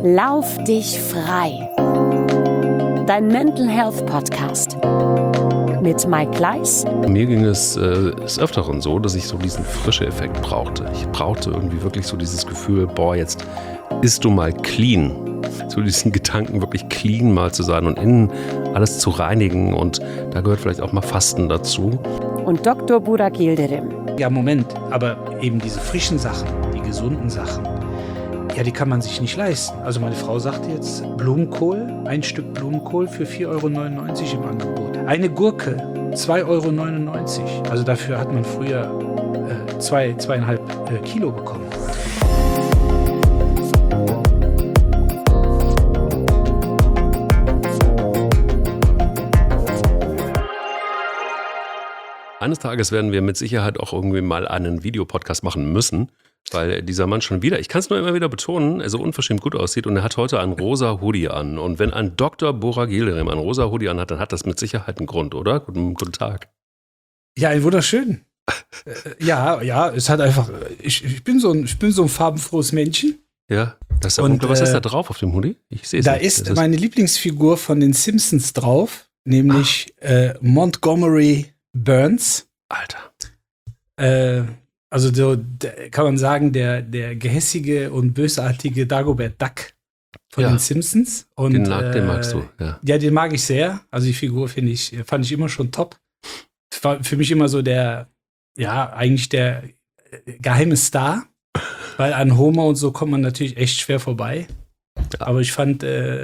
Lauf dich frei. Dein Mental Health Podcast mit Mike Kleiss. Mir ging es des Öfteren so, dass ich so diesen Frische-Effekt brauchte. Ich brauchte irgendwie wirklich so dieses Gefühl, jetzt isst du mal clean. So diesen Gedanken, wirklich clean mal zu sein und innen alles zu reinigen. Und da gehört vielleicht auch mal Fasten dazu. Und Dr. Burak Yildirim. Ja, Moment, aber eben diese frischen Sachen, die gesunden Sachen, ja, die kann man sich nicht leisten. Also meine Frau sagte jetzt, Blumenkohl, ein Stück Blumenkohl für 4,99 € im Angebot. Eine Gurke, 2,99 €. Also dafür hat man früher 2,5 Kilo bekommen. Eines Tages werden wir mit Sicherheit auch irgendwie mal einen Videopodcast machen müssen, weil dieser Mann schon wieder, ich kann es nur immer wieder betonen, er so unverschämt gut aussieht und er hat heute einen rosa Hoodie an. Und wenn ein Dr. Burak Yildirim einen rosa Hoodie anhat, dann hat das mit Sicherheit einen Grund, oder? Guten Tag. Ja, ein wunderschön. Ja, es hat einfach, ich bin so ein farbenfrohes Männchen. Ja, was ist da drauf auf dem Hoodie? Ich sehe es da nicht. Ist meine Lieblingsfigur von den Simpsons drauf, nämlich Montgomery Burns. Alter. Also so, kann man sagen, der gehässige und bösartige Dagobert Duck von den Simpsons. Und, den magst du, ja. Ja, den mag ich sehr. Also die Figur fand ich immer schon top. War für mich immer so eigentlich der geheime Star. Weil an Homer und so kommt man natürlich echt schwer vorbei. Ja. Aber ich fand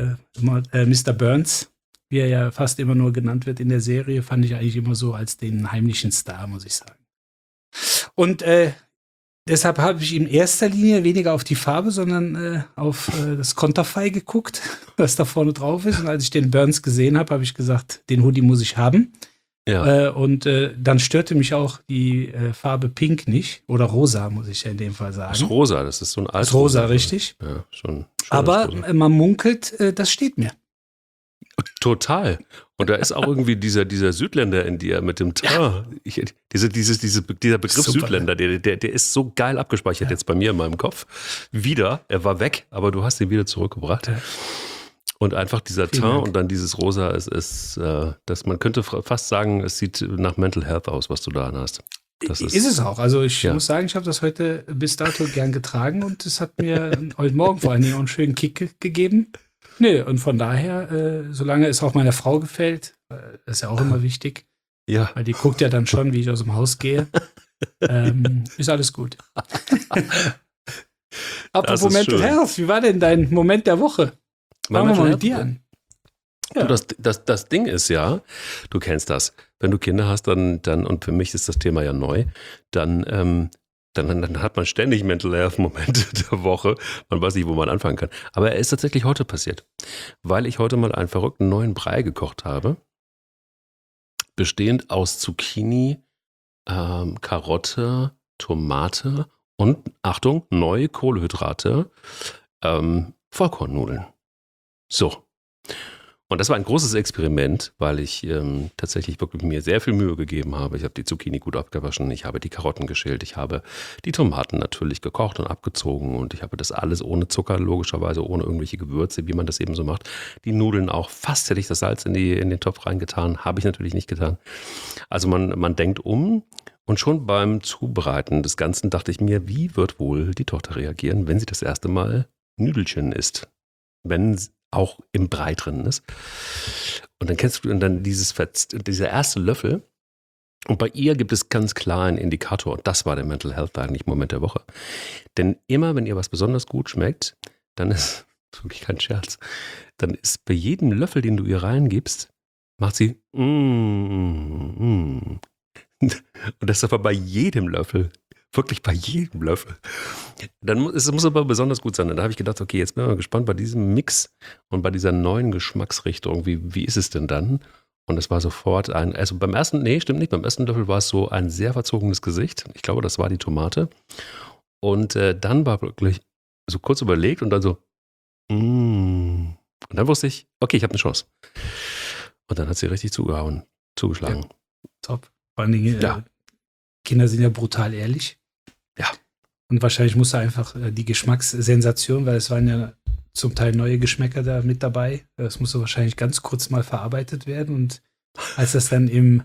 Mr. Burns, wie er ja fast immer nur genannt wird in der Serie, fand ich eigentlich immer so als den heimlichen Star, muss ich sagen. Und deshalb habe ich in erster Linie weniger auf die Farbe, sondern auf das Konterfei geguckt, was da vorne drauf ist. Und als ich den Burns gesehen habe, habe ich gesagt, den Hoodie muss ich haben. Ja. Und dann störte mich auch die Farbe Pink nicht. Oder Rosa, muss ich ja in dem Fall sagen. Das ist Rosa, das ist so ein altes. Das ist Rosa, richtig. Ja, schon. Aber man munkelt, das steht mir. Total. Und da ist auch irgendwie dieser Südländer in dir mit dem Teint. Ja. Dieser Begriff super, Südländer, der ist so geil abgespeichert jetzt bei mir in meinem Kopf. Er war weg, aber du hast ihn wieder zurückgebracht. Ja. Und einfach dieser Teint und dann dieses Rosa ist man könnte fast sagen, es sieht nach Mental Health aus, was du da hast. Das ist es auch. Also ich muss sagen, ich habe das heute bis dato gern getragen und es hat mir heute Morgen vor allen Dingen auch einen schönen Kick gegeben. Nee, und von daher, solange es auch meiner Frau gefällt, das ist ja auch immer wichtig, weil die guckt ja dann schon, wie ich aus dem Haus gehe, ist alles gut. Apropos Mental Health, wie war denn dein Moment der Woche? Fangen wir mal mit dir an. Ja. Das Ding ist ja, du kennst das, wenn du Kinder hast, dann und für mich ist das Thema ja neu, dann hat man ständig Mental Health Momente der Woche. Man weiß nicht, wo man anfangen kann. Aber er ist tatsächlich heute passiert, weil ich heute mal einen verrückten neuen Brei gekocht habe, bestehend aus Zucchini, Karotte, Tomate und, Achtung, neue Kohlenhydrate, Vollkornnudeln. So. Und das war ein großes Experiment, weil ich tatsächlich wirklich mir sehr viel Mühe gegeben habe. Ich habe die Zucchini gut abgewaschen, ich habe die Karotten geschält, ich habe die Tomaten natürlich gekocht und abgezogen und ich habe das alles ohne Zucker, logischerweise ohne irgendwelche Gewürze, wie man das eben so macht. Die Nudeln auch, fast hätte ich das Salz in den Topf reingetan, habe ich natürlich nicht getan. Also man denkt um und schon beim Zubereiten des Ganzen dachte ich mir, wie wird wohl die Tochter reagieren, wenn sie das erste Mal Nüdelchen isst? Wenn auch im Brei drin ist. Und dann kennst du dann dieser erste Löffel. Und bei ihr gibt es ganz klar einen Indikator. Und das war der Mental Health eigentlich Moment der Woche. Denn immer, wenn ihr was besonders gut schmeckt, dann ist, wirklich kein Scherz, dann ist bei jedem Löffel, den du ihr reingibst, macht sie Und das ist aber bei jedem Löffel. Wirklich bei jedem Löffel. Es muss aber besonders gut sein. Und da habe ich gedacht, okay, jetzt bin ich mal gespannt bei diesem Mix und bei dieser neuen Geschmacksrichtung, wie ist es denn dann? Und es war sofort beim ersten Löffel war es so ein sehr verzogenes Gesicht. Ich glaube, das war die Tomate. Und dann war wirklich so kurz überlegt und dann so, Und dann wusste ich, okay, ich habe eine Chance. Und dann hat sie richtig zugeschlagen. Ja, top. Vor allen Dingen, Kinder sind ja brutal ehrlich. Ja. Und wahrscheinlich musste einfach die Geschmackssensation, weil es waren ja zum Teil neue Geschmäcker da mit dabei. Das musste wahrscheinlich ganz kurz mal verarbeitet werden. Und als das dann im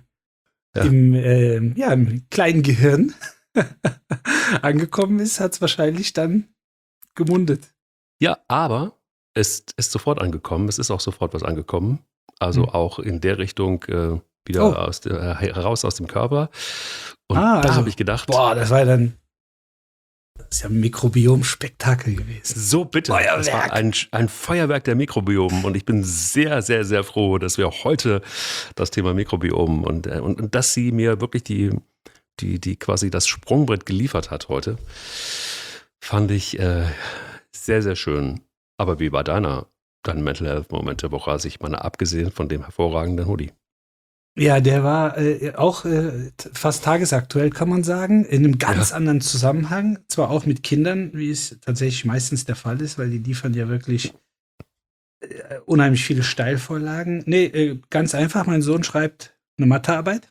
kleinen Gehirn angekommen ist, hat es wahrscheinlich dann gemundet. Ja, aber es ist sofort angekommen. Es ist auch sofort was angekommen. Also auch in der Richtung wieder heraus aus dem Körper. Und da also, habe ich gedacht, das ist ja ein Mikrobiom-Spektakel gewesen. so bitte. Feuerwerk. Das war ein Feuerwerk der Mikrobiomen. Und ich bin sehr, sehr, sehr froh, dass wir heute das Thema Mikrobiom und dass sie mir wirklich die quasi das Sprungbrett geliefert hat heute, fand ich sehr, sehr schön. Aber wie war dein Mental Health Moment der Woche, also ich meine, abgesehen von dem hervorragenden Hoodie? Ja, der war auch fast tagesaktuell, kann man sagen, in einem ganz anderen Zusammenhang. Zwar auch mit Kindern, wie es tatsächlich meistens der Fall ist, weil die liefern ja wirklich unheimlich viele Steilvorlagen. Nee, ganz einfach, mein Sohn schreibt eine Mathearbeit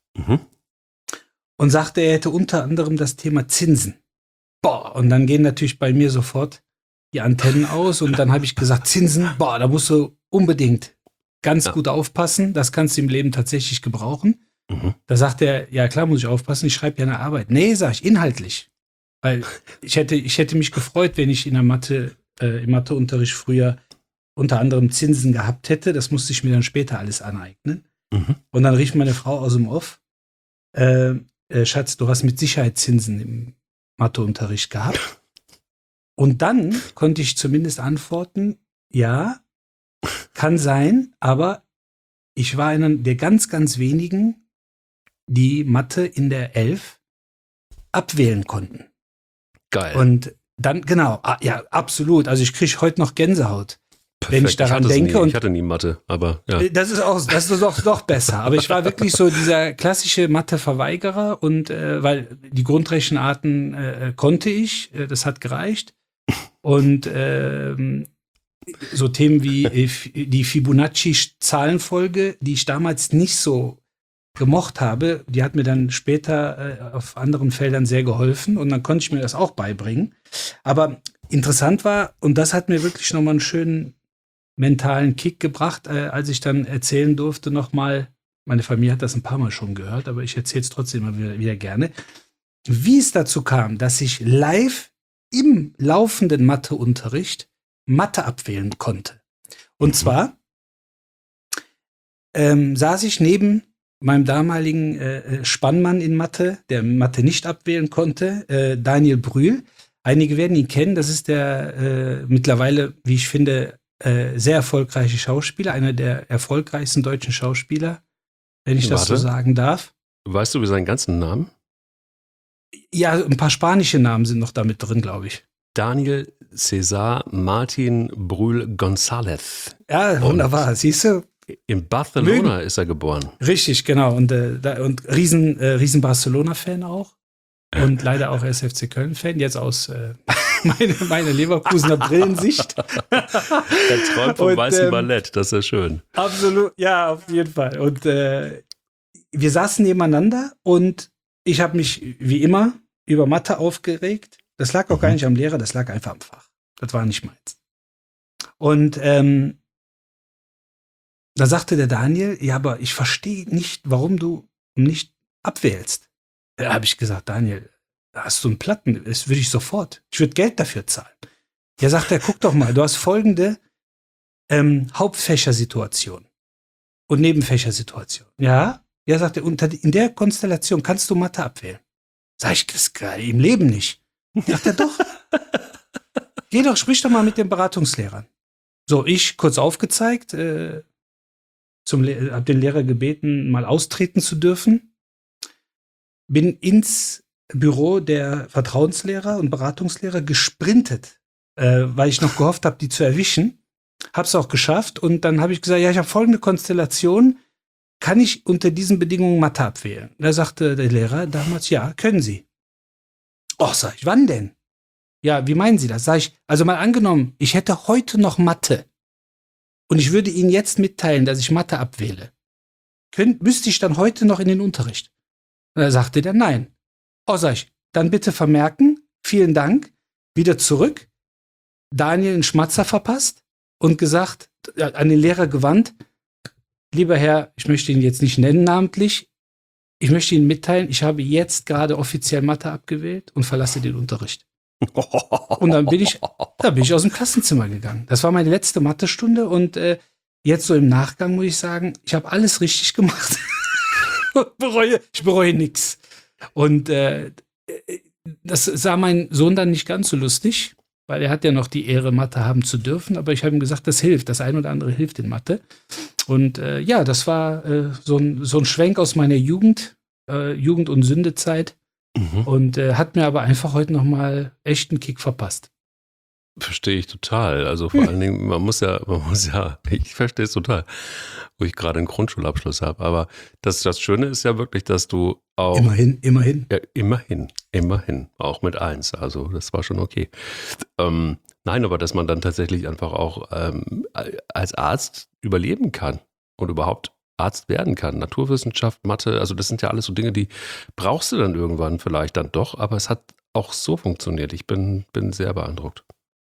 und sagte, er hätte unter anderem das Thema Zinsen. Und dann gehen natürlich bei mir sofort die Antennen aus und dann habe ich gesagt, Zinsen, da musst du unbedingt ganz gut aufpassen, das kannst du im Leben tatsächlich gebrauchen. Da sagt er, ja klar muss ich aufpassen, ich schreibe ja eine Arbeit. Nee, sag ich, inhaltlich. Weil ich hätte mich gefreut, wenn ich in der im Matheunterricht früher unter anderem Zinsen gehabt hätte. Das musste ich mir dann später alles aneignen. Und dann rief meine Frau aus dem Off, Schatz, du hast mit Sicherheit Zinsen im Matheunterricht gehabt. Und dann konnte ich zumindest antworten, ja, kann sein, aber ich war einer der ganz, ganz wenigen, die Mathe in der 11 abwählen konnten. Geil. Und dann, genau, ja, absolut. Also ich kriege heute noch Gänsehaut, wenn ich daran denke. Ich hatte nie Mathe, aber ja. Das ist doch besser. Aber ich war wirklich so dieser klassische Mathe-Verweigerer und weil die Grundrechenarten konnte ich, das hat gereicht. Und so Themen wie die Fibonacci-Zahlenfolge, die ich damals nicht so gemocht habe, die hat mir dann später auf anderen Feldern sehr geholfen und dann konnte ich mir das auch beibringen. Aber interessant war, und das hat mir wirklich nochmal einen schönen mentalen Kick gebracht, als ich dann erzählen durfte nochmal, meine Familie hat das ein paar Mal schon gehört, aber ich erzähle es trotzdem immer wieder gerne, wie es dazu kam, dass ich live im laufenden Matheunterricht Mathe abwählen konnte. Und zwar saß ich neben meinem damaligen Spannmann in Mathe, der Mathe nicht abwählen konnte, Daniel Brühl. Einige werden ihn kennen, das ist der mittlerweile, wie ich finde, sehr erfolgreiche Schauspieler, einer der erfolgreichsten deutschen Schauspieler, wenn ich das so sagen darf. Weißt du über seinen ganzen Namen? Ja, ein paar spanische Namen sind noch damit drin, glaube ich. Daniel César Martin Brühl González. Ja, wunderbar. Siehst du? In Barcelona ist er geboren. Richtig, genau. Und riesen Barcelona-Fan auch. Und leider auch SFC Köln-Fan. Jetzt aus meine Leverkusener Brillensicht. Er träumt vom weißen Ballett. Das ist ja schön. Absolut. Ja, auf jeden Fall. Und wir saßen nebeneinander und ich habe mich wie immer über Mathe aufgeregt. Das lag auch gar nicht am Lehrer, das lag einfach am Fach. Das war nicht meins. Und da sagte der Daniel, ja, aber ich verstehe nicht, warum du nicht abwählst. Da habe ich gesagt, Daniel, hast du einen Platten? Das würde ich sofort. Ich würde Geld dafür zahlen. Ja, sagt er, guck doch mal, du hast folgende Hauptfächersituation und Nebenfächersituation. Ja, sagt er, in der Konstellation kannst du Mathe abwählen. Sag ich, das im Leben nicht. Sagt er, doch. Sprich doch mal mit den Beratungslehrern. So, ich kurz aufgezeigt, hab den Lehrer gebeten, mal austreten zu dürfen. Bin ins Büro der Vertrauenslehrer und Beratungslehrer gesprintet, weil ich noch gehofft habe, die zu erwischen. Hab's auch geschafft und dann habe ich gesagt, ja, ich habe folgende Konstellation. Kann ich unter diesen Bedingungen Mathe abwählen? Da sagte der Lehrer damals, ja, können Sie. Sag ich, wann denn? Ja, wie meinen Sie das? Sag ich, also mal angenommen, ich hätte heute noch Mathe und ich würde Ihnen jetzt mitteilen, dass ich Mathe abwähle. Müsste ich dann heute noch in den Unterricht? Und da sagte der, nein. Sag ich, dann bitte vermerken, vielen Dank, wieder zurück. Daniel einen Schmatzer verpasst und gesagt, an den Lehrer gewandt, lieber Herr, ich möchte ihn jetzt nicht nennen namentlich, ich möchte Ihnen mitteilen, ich habe jetzt gerade offiziell Mathe abgewählt und verlasse den Unterricht. Und dann bin ich aus dem Klassenzimmer gegangen. Das war meine letzte Mathestunde und jetzt so im Nachgang muss ich sagen, ich habe alles richtig gemacht. Ich bereue nichts. Und das sah mein Sohn dann nicht ganz so lustig, weil er hat ja noch die Ehre, Mathe haben zu dürfen. Aber ich habe ihm gesagt, das hilft. Das ein oder andere hilft in Mathe. Und das war so ein Schwenk aus meiner Jugend und Sündezeit. Und hat mir aber einfach heute noch mal echt einen Kick verpasst. Verstehe ich total. Also vor allen Dingen, man muss ja, ich verstehe es total, wo ich gerade einen Grundschulabschluss habe. Aber das Schöne ist ja wirklich, dass du auch. Immerhin. Ja, immerhin. Auch mit 1. Also das war schon okay. Nein, aber dass man dann tatsächlich einfach auch als Arzt überleben kann und überhaupt Arzt werden kann. Naturwissenschaft, Mathe, also das sind ja alles so Dinge, die brauchst du dann irgendwann vielleicht dann doch, aber es hat auch so funktioniert. Ich bin sehr beeindruckt.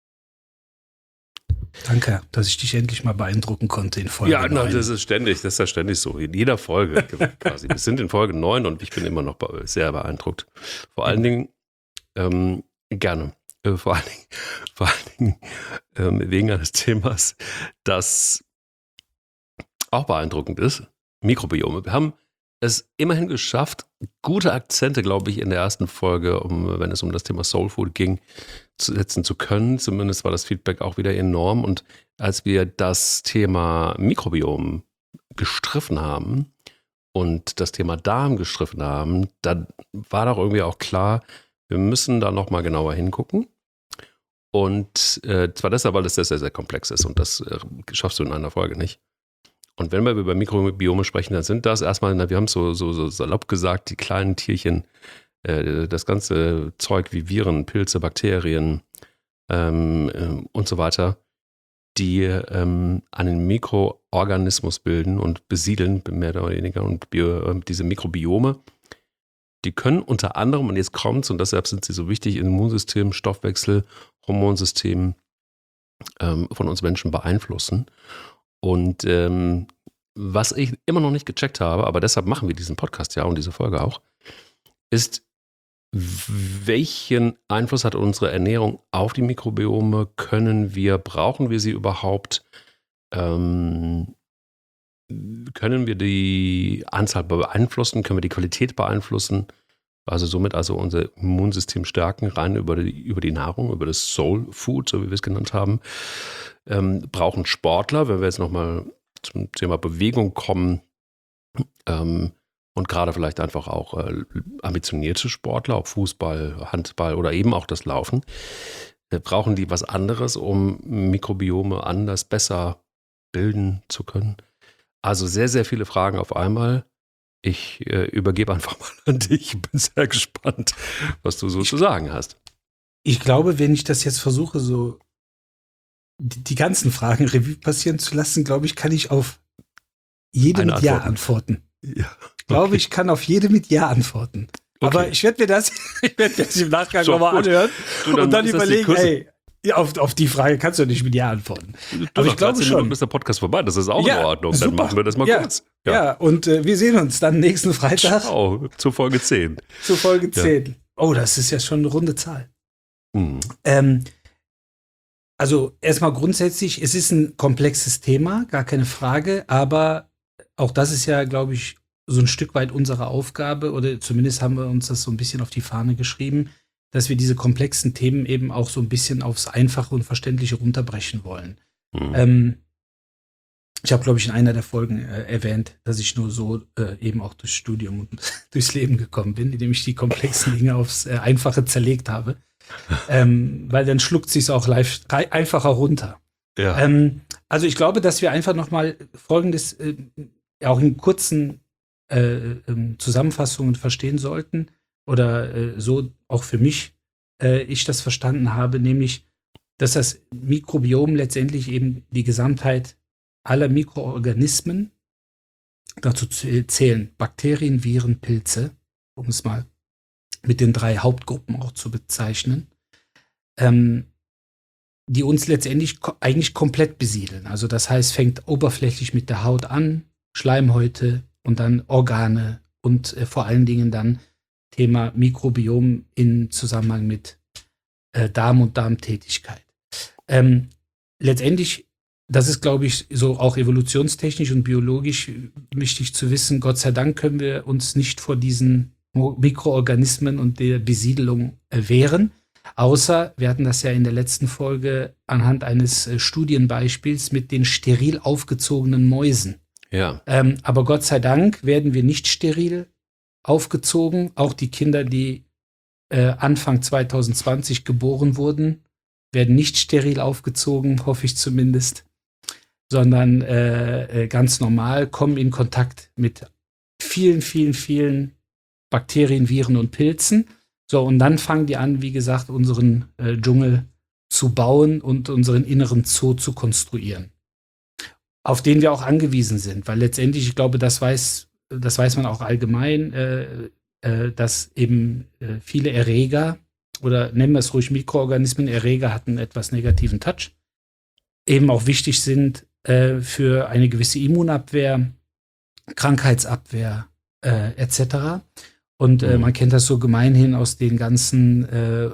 Danke, dass ich dich endlich mal beeindrucken konnte in Folge 9. Ja, das ist ja ständig so. In jeder Folge quasi. Wir sind in Folge 9 und ich bin immer noch sehr beeindruckt. Vor allen Dingen, gerne. Vor allen Dingen wegen eines Themas, das auch beeindruckend ist. Mikrobiome. Wir haben es immerhin geschafft, gute Akzente, glaube ich, in der ersten Folge, wenn es um das Thema Soul Food ging, setzen zu können. Zumindest war das Feedback auch wieder enorm. Und als wir das Thema Mikrobiom gestriffen haben und das Thema Darm gestriffen haben, dann war doch irgendwie auch klar, wir müssen da nochmal genauer hingucken. Und zwar deshalb, weil es sehr, sehr, sehr komplex ist und das schaffst du in einer Folge nicht. Und wenn wir über Mikrobiome sprechen, dann sind das erstmal, wir haben es so salopp gesagt, die kleinen Tierchen, das ganze Zeug wie Viren, Pilze, Bakterien und so weiter, die einen Mikroorganismus bilden und besiedeln, mehr oder weniger. Und diese Mikrobiome, die können unter anderem, und jetzt kommt's, und deshalb sind sie so wichtig, Immunsystem, Stoffwechsel, Hormonsystem von uns Menschen beeinflussen. Und was ich immer noch nicht gecheckt habe, aber deshalb machen wir diesen Podcast ja und diese Folge auch, ist, welchen Einfluss hat unsere Ernährung auf die Mikrobiome? Brauchen wir sie überhaupt? Können wir die Anzahl beeinflussen? Können wir die Qualität beeinflussen? Also somit unser Immunsystem stärken, rein über die Nahrung, über das Soul Food, so wie wir es genannt haben. Brauchen Sportler, wenn wir jetzt nochmal zum Thema Bewegung kommen, und gerade vielleicht einfach auch ambitionierte Sportler, ob Fußball, Handball oder eben auch das Laufen, brauchen die was anderes, um Mikrobiome anders, besser bilden zu können? Also sehr, sehr viele Fragen auf einmal. Ich übergebe einfach mal an dich. Ich bin sehr gespannt, was du so zu sagen hast. Ich glaube, wenn ich das jetzt versuche, so die ganzen Fragen Revue passieren zu lassen, glaube ich, kann ich auf jede mit Ja antworten. Ja. Ich glaube, ich kann auf jede mit Ja antworten. Okay. Aber ich werde mir das im Nachgang nochmal anhören und dann überlegen, auf die Frage kannst du nicht mit Ja antworten. Aber ich glaube schon. Minuten ist der Podcast vorbei, das ist auch in Ordnung. Super. Dann machen wir das mal kurz. Ja, und wir sehen uns dann nächsten Freitag. Ciao, zur Folge 10. Zur Folge 10. Oh, das ist ja schon eine runde Zahl. Also erstmal grundsätzlich, es ist ein komplexes Thema, gar keine Frage, aber auch das ist ja, glaube ich, so ein Stück weit unsere Aufgabe, oder zumindest haben wir uns das so ein bisschen auf die Fahne geschrieben, dass wir diese komplexen Themen eben auch so ein bisschen aufs Einfache und Verständliche runterbrechen wollen. Ich habe, glaube ich, in einer der Folgen erwähnt, dass ich nur so eben auch durchs Studium und durchs Leben gekommen bin, indem ich die komplexen Dinge aufs Einfache zerlegt habe. Weil dann schluckt sich es auch einfacher runter. Ja. Also ich glaube, dass wir einfach nochmal Folgendes auch in kurzen Zusammenfassungen verstehen sollten oder so auch für mich ich das verstanden habe, nämlich, dass das Mikrobiom letztendlich eben die Gesamtheit aller Mikroorganismen, dazu zählen Bakterien, Viren, Pilze, um es mal mit den 3 Hauptgruppen auch zu bezeichnen, die uns letztendlich eigentlich komplett besiedeln. Also das heißt, fängt oberflächlich mit der Haut an, Schleimhäute und dann Organe und vor allen Dingen dann Thema Mikrobiom in Zusammenhang mit Darm und Darmtätigkeit. Letztendlich, das ist, glaube ich, so auch evolutionstechnisch und biologisch wichtig zu wissen, Gott sei Dank können wir uns nicht vor diesen Mikroorganismen und der Besiedelung wehren, außer, wir hatten das ja in der letzten Folge anhand eines Studienbeispiels mit den steril aufgezogenen Mäusen. Ja. Aber Gott sei Dank werden wir nicht steril aufgezogen. Auch die Kinder, die Anfang 2020 geboren wurden, werden nicht steril aufgezogen, hoffe ich zumindest, sondern ganz normal, kommen in Kontakt mit vielen, vielen, vielen Bakterien, Viren und Pilzen. So, und dann fangen die an, wie gesagt, unseren Dschungel zu bauen und unseren inneren Zoo zu konstruieren, auf den wir auch angewiesen sind, weil letztendlich, ich glaube, das weiß man auch allgemein, dass eben viele Erreger, oder nennen wir es ruhig Mikroorganismen, Erreger hatten etwas negativen Touch, eben auch wichtig sind für eine gewisse Immunabwehr, Krankheitsabwehr etc. Und man kennt das so gemeinhin aus den ganzen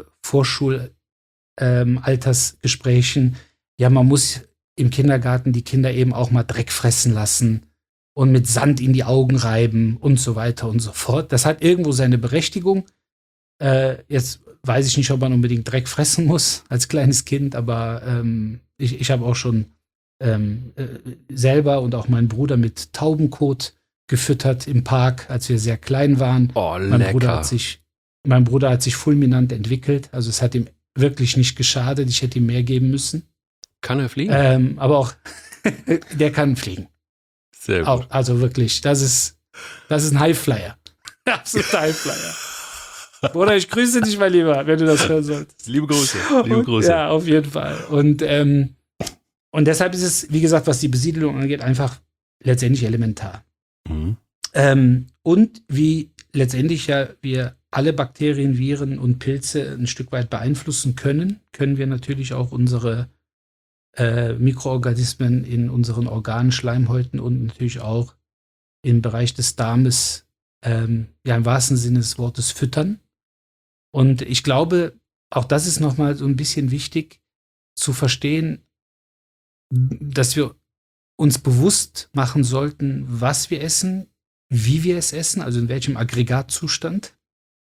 Vorschulaltersgesprächen. Ja, man muss im Kindergarten die Kinder eben auch mal Dreck fressen lassen und mit Sand in die Augen reiben und so weiter und so fort. Das hat irgendwo seine Berechtigung. Jetzt weiß ich nicht, ob man unbedingt Dreck fressen muss als kleines Kind, aber ich habe auch schon selber und auch meinen Bruder mit Taubenkot gefüttert im Park, als wir sehr klein waren. Oh, mein lecker. Mein Bruder hat sich fulminant entwickelt, also es hat ihm wirklich nicht geschadet, ich hätte ihm mehr geben müssen. Kann er fliegen? Aber auch, der kann fliegen. Sehr gut. Auch, also wirklich, das ist ein Highflyer. Absoluter Highflyer. Bruder, ich grüße dich mal lieber, wenn du das hören solltest. Liebe Grüße. Liebe Grüße. Ja, auf jeden Fall. Und deshalb ist es, wie gesagt, was die Besiedelung angeht, einfach letztendlich elementar. Mhm. Und wie letztendlich ja wir alle Bakterien, Viren und Pilze ein Stück weit beeinflussen können wir natürlich auch unsere Mikroorganismen in unseren Organen, Schleimhäuten und natürlich auch im Bereich des Darmes im wahrsten Sinne des Wortes füttern. Und ich glaube, auch das ist nochmal so ein bisschen wichtig zu verstehen, dass wir uns bewusst machen sollten, was wir essen, wie wir es essen, also in welchem Aggregatzustand,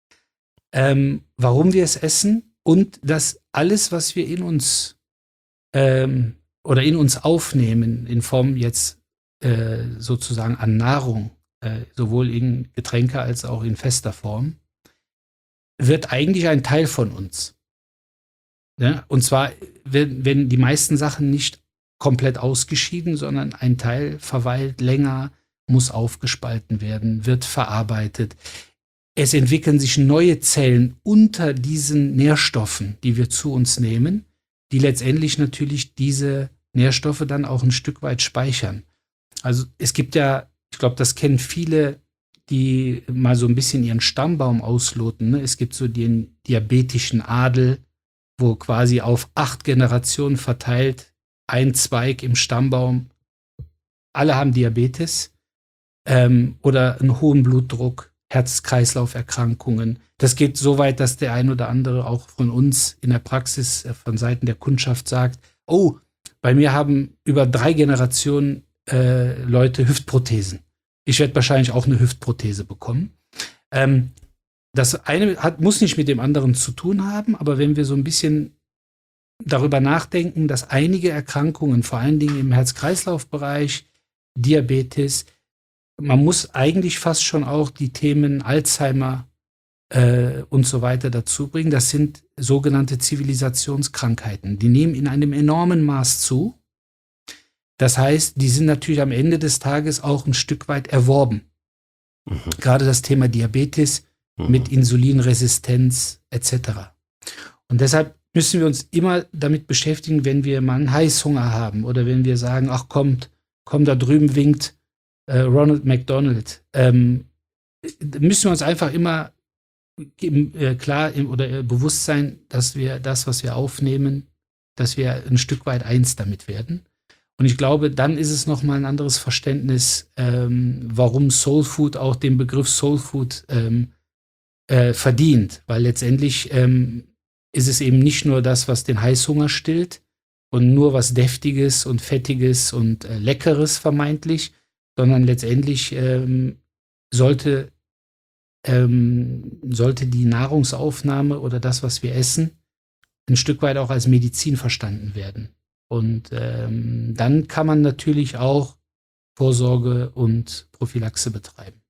warum wir es essen und dass alles, was wir in uns oder in uns aufnehmen, in Form jetzt sozusagen an Nahrung, sowohl in Getränke als auch in fester Form, wird eigentlich ein Teil von uns. Ja? Und zwar werden die meisten Sachen nicht komplett ausgeschieden, sondern ein Teil verweilt länger, muss aufgespalten werden, wird verarbeitet. Es entwickeln sich neue Zellen unter diesen Nährstoffen, die wir zu uns nehmen, die letztendlich natürlich diese Nährstoffe dann auch ein Stück weit speichern. Also es gibt ja, ich glaube, das kennen viele, die mal so ein bisschen ihren Stammbaum ausloten. Ne? Es gibt so den diabetischen Adel, wo quasi auf 8 Generationen verteilt ein Zweig im Stammbaum, alle haben Diabetes oder einen hohen Blutdruck, Herz-Kreislauf-Erkrankungen. Das geht so weit, dass der ein oder andere auch von uns in der Praxis von Seiten der Kundschaft sagt, oh, bei mir haben über 3 Generationen Leute Hüftprothesen. Ich werde wahrscheinlich auch eine Hüftprothese bekommen. Das eine muss nicht mit dem anderen zu tun haben, aber wenn wir so ein bisschen darüber nachdenken, dass einige Erkrankungen, vor allen Dingen im Herz-Kreislauf-Bereich, Diabetes, man muss eigentlich fast schon auch die Themen Alzheimer und so weiter dazu bringen. Das sind sogenannte Zivilisationskrankheiten. Die nehmen in einem enormen Maß zu. Das heißt, die sind natürlich am Ende des Tages auch ein Stück weit erworben. Mhm. Gerade das Thema Diabetes mit Insulinresistenz etc. Und deshalb müssen wir uns immer damit beschäftigen, wenn wir mal einen Heißhunger haben oder wenn wir sagen, ach komm, da drüben winkt Ronald McDonald. Müssen wir uns einfach immer klar oder bewusst sein, dass wir das, was wir aufnehmen, dass wir ein Stück weit eins damit werden. Und ich glaube, dann ist es nochmal ein anderes Verständnis, warum Soul Food auch den Begriff Soul Food verdient. Weil letztendlich ist es eben nicht nur das, was den Heißhunger stillt und nur was Deftiges und Fettiges und Leckeres vermeintlich, sondern letztendlich sollte die Nahrungsaufnahme oder das, was wir essen, ein Stück weit auch als Medizin verstanden werden. Und dann kann man natürlich auch Vorsorge und Prophylaxe betreiben.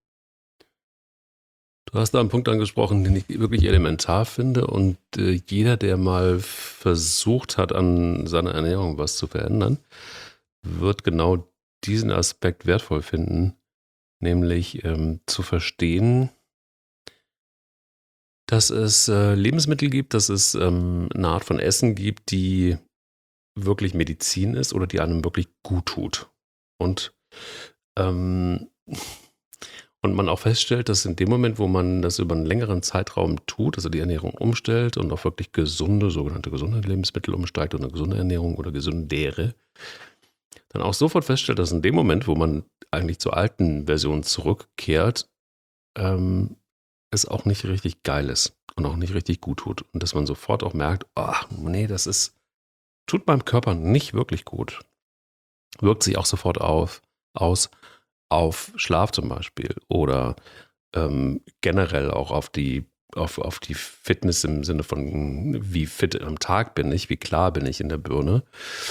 Du hast da einen Punkt angesprochen, den ich wirklich elementar finde. Und jeder, der mal versucht hat, an seiner Ernährung was zu verändern, wird genau diesen Aspekt wertvoll finden, nämlich zu verstehen, dass es Lebensmittel gibt, dass es eine Art von Essen gibt, die wirklich Medizin ist oder die einem wirklich gut tut. Und man auch feststellt, dass in dem Moment, wo man das über einen längeren Zeitraum tut, also die Ernährung umstellt und auf wirklich sogenannte gesunde Lebensmittel umsteigt oder eine gesunde Ernährung oder gesundere, dann auch sofort feststellt, dass in dem Moment, wo man eigentlich zur alten Version zurückkehrt, es auch nicht richtig geil ist und auch nicht richtig gut tut. Und dass man sofort auch merkt, nee, tut meinem Körper nicht wirklich gut. Wirkt sich auch sofort aus auf Schlaf zum Beispiel oder generell auch auf die Fitness im Sinne von, wie fit am Tag bin ich, wie klar bin ich in der Birne.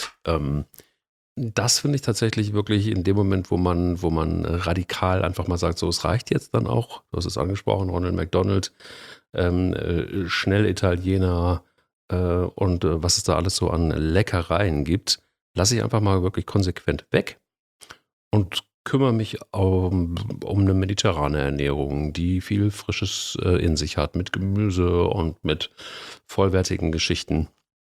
Das finde ich tatsächlich wirklich in dem Moment, wo man radikal einfach mal sagt, so, es reicht jetzt dann auch. Du hast es angesprochen, Ronald McDonald, schnell Italiener und was es da alles so an Leckereien gibt, lasse ich einfach mal wirklich konsequent weg und kümmere mich um eine mediterrane Ernährung, die viel Frisches in sich hat, mit Gemüse und mit vollwertigen Geschichten.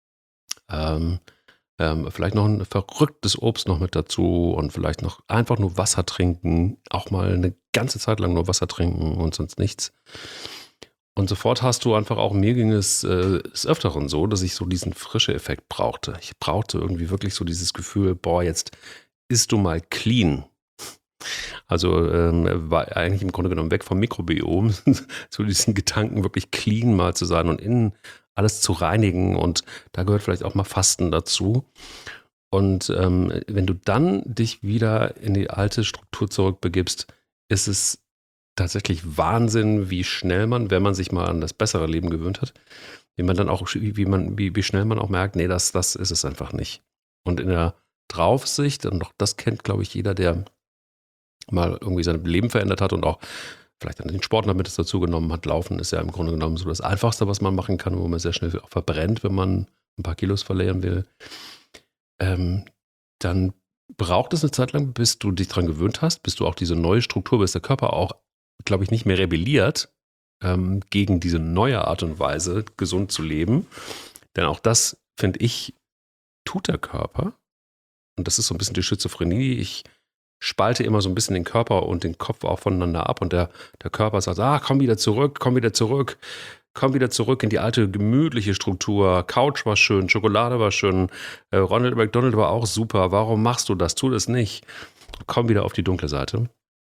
Vielleicht noch ein verrücktes Obst noch mit dazu und vielleicht noch einfach nur Wasser trinken, auch mal eine ganze Zeit lang nur Wasser trinken und sonst nichts. Und sofort hast du einfach auch, mir ging es des Öfteren so, dass ich so diesen Frische-Effekt brauchte. Ich brauchte irgendwie wirklich so dieses Gefühl, jetzt isst du mal clean. Also war eigentlich im Grunde genommen weg vom Mikrobiom, zu diesen Gedanken wirklich clean mal zu sein und innen alles zu reinigen, und da gehört vielleicht auch mal Fasten dazu. Und wenn du dann dich wieder in die alte Struktur zurückbegibst, ist es tatsächlich Wahnsinn, wie schnell man, wenn man sich mal an das bessere Leben gewöhnt hat, wie schnell man auch merkt, nee, das ist es einfach nicht. Und in der Draufsicht, und auch das kennt, glaube ich, jeder, der mal irgendwie sein Leben verändert hat und auch vielleicht dann den Sport damit dazu genommen hat. Laufen ist ja im Grunde genommen so das Einfachste, was man machen kann, wo man sehr schnell auch verbrennt, wenn man ein paar Kilos verlieren will. Dann braucht es eine Zeit lang, bis du dich dran gewöhnt hast, bis du auch diese neue Struktur, bis der Körper auch, glaube ich, nicht mehr rebelliert gegen diese neue Art und Weise, gesund zu leben. Denn auch das, finde ich, tut der Körper. Und das ist so ein bisschen die Schizophrenie. Ich spalte immer so ein bisschen den Körper und den Kopf auch voneinander ab, und der Körper sagt, komm wieder zurück in die alte gemütliche Struktur. Couch war schön, Schokolade war schön, Ronald McDonald war auch super, warum machst du das? Tu das nicht. Komm wieder auf die dunkle Seite.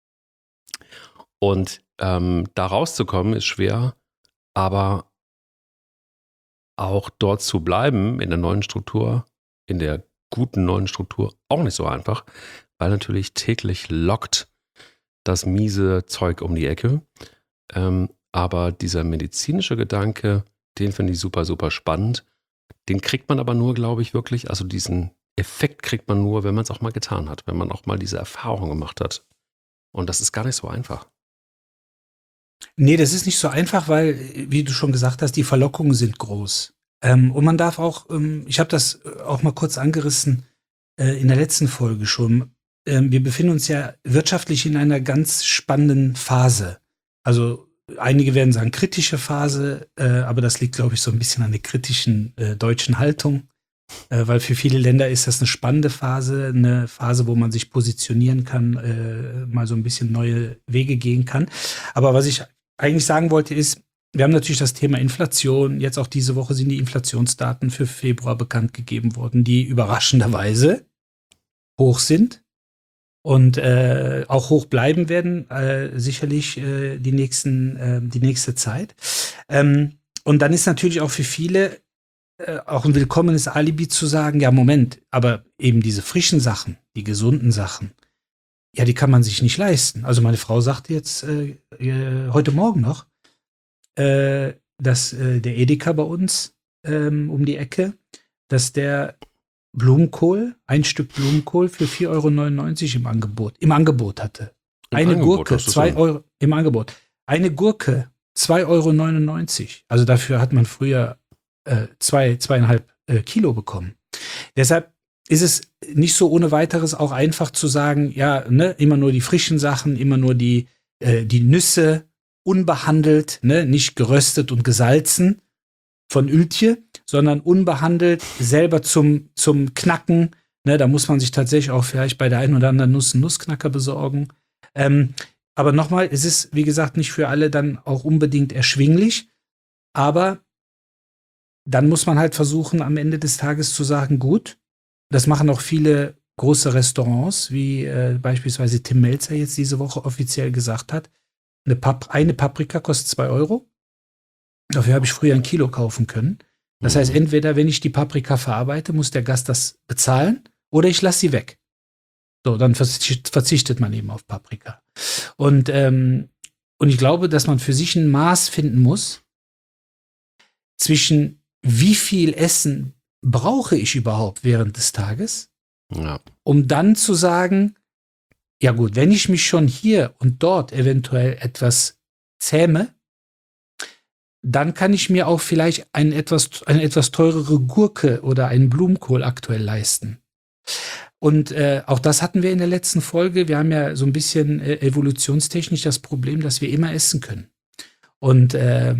Und da rauszukommen ist schwer, aber auch dort zu bleiben in der neuen Struktur, in der guten neuen Struktur, auch nicht so einfach, weil natürlich täglich lockt das miese Zeug um die Ecke. Aber dieser medizinische Gedanke, den finde ich super, super spannend. Den kriegt man aber nur, glaube ich, wirklich, also diesen Effekt kriegt man nur, wenn man es auch mal getan hat, wenn man auch mal diese Erfahrung gemacht hat. Und das ist gar nicht so einfach. Nee, das ist nicht so einfach, weil, wie du schon gesagt hast, die Verlockungen sind groß. Und man darf auch, ich habe das auch mal kurz angerissen in der letzten Folge schon, wir befinden uns ja wirtschaftlich in einer ganz spannenden Phase. Also einige werden sagen kritische Phase, aber das liegt, glaube ich, so ein bisschen an der kritischen deutschen Haltung, weil für viele Länder ist das eine spannende Phase, eine Phase, wo man sich positionieren kann, mal so ein bisschen neue Wege gehen kann. Aber was ich eigentlich sagen wollte ist, wir haben natürlich das Thema Inflation. Jetzt auch diese Woche sind die Inflationsdaten für Februar bekannt gegeben worden, die überraschenderweise hoch sind und auch hoch bleiben werden, sicherlich die nächste Zeit. Und dann ist natürlich auch für viele auch ein willkommenes Alibi zu sagen, ja Moment, aber eben diese frischen Sachen, die gesunden Sachen, ja, die kann man sich nicht leisten. Also meine Frau sagte jetzt heute Morgen noch, dass der Edeka bei uns um die Ecke, dass der Blumenkohl, ein Stück Blumenkohl für 4,99 € im Angebot hatte. Eine Gurke, 2 Euro im Angebot. Eine Gurke, 2,99 €. Also dafür hat man früher 2,5 Kilo bekommen. Deshalb ist es nicht so ohne weiteres auch einfach zu sagen, ja, ne, immer nur die frischen Sachen, immer nur die Nüsse, unbehandelt, ne, nicht geröstet und gesalzen von Ültje, sondern unbehandelt, selber zum Knacken. Ne, da muss man sich tatsächlich auch vielleicht bei der einen oder anderen Nuss einen Nussknacker besorgen. Aber nochmal, es ist, wie gesagt, nicht für alle dann auch unbedingt erschwinglich. Aber dann muss man halt versuchen, am Ende des Tages zu sagen, gut, das machen auch viele große Restaurants, wie beispielsweise Tim Melzer jetzt diese Woche offiziell gesagt hat, eine Paprika kostet 2 €. Dafür habe ich früher 1 Kilo kaufen können. Das heißt, entweder, wenn ich die Paprika verarbeite, muss der Gast das bezahlen oder ich lasse sie weg. So, dann verzichtet man eben auf Paprika. Und ich glaube, dass man für sich ein Maß finden muss zwischen wie viel Essen brauche ich überhaupt während des Tages, um dann zu sagen, ja gut, wenn ich mich schon hier und dort eventuell etwas zähme, dann kann ich mir auch vielleicht eine etwas teurere Gurke oder einen Blumenkohl aktuell leisten. Und auch das hatten wir in der letzten Folge. Wir haben ja so ein bisschen evolutionstechnisch das Problem, dass wir immer essen können. Und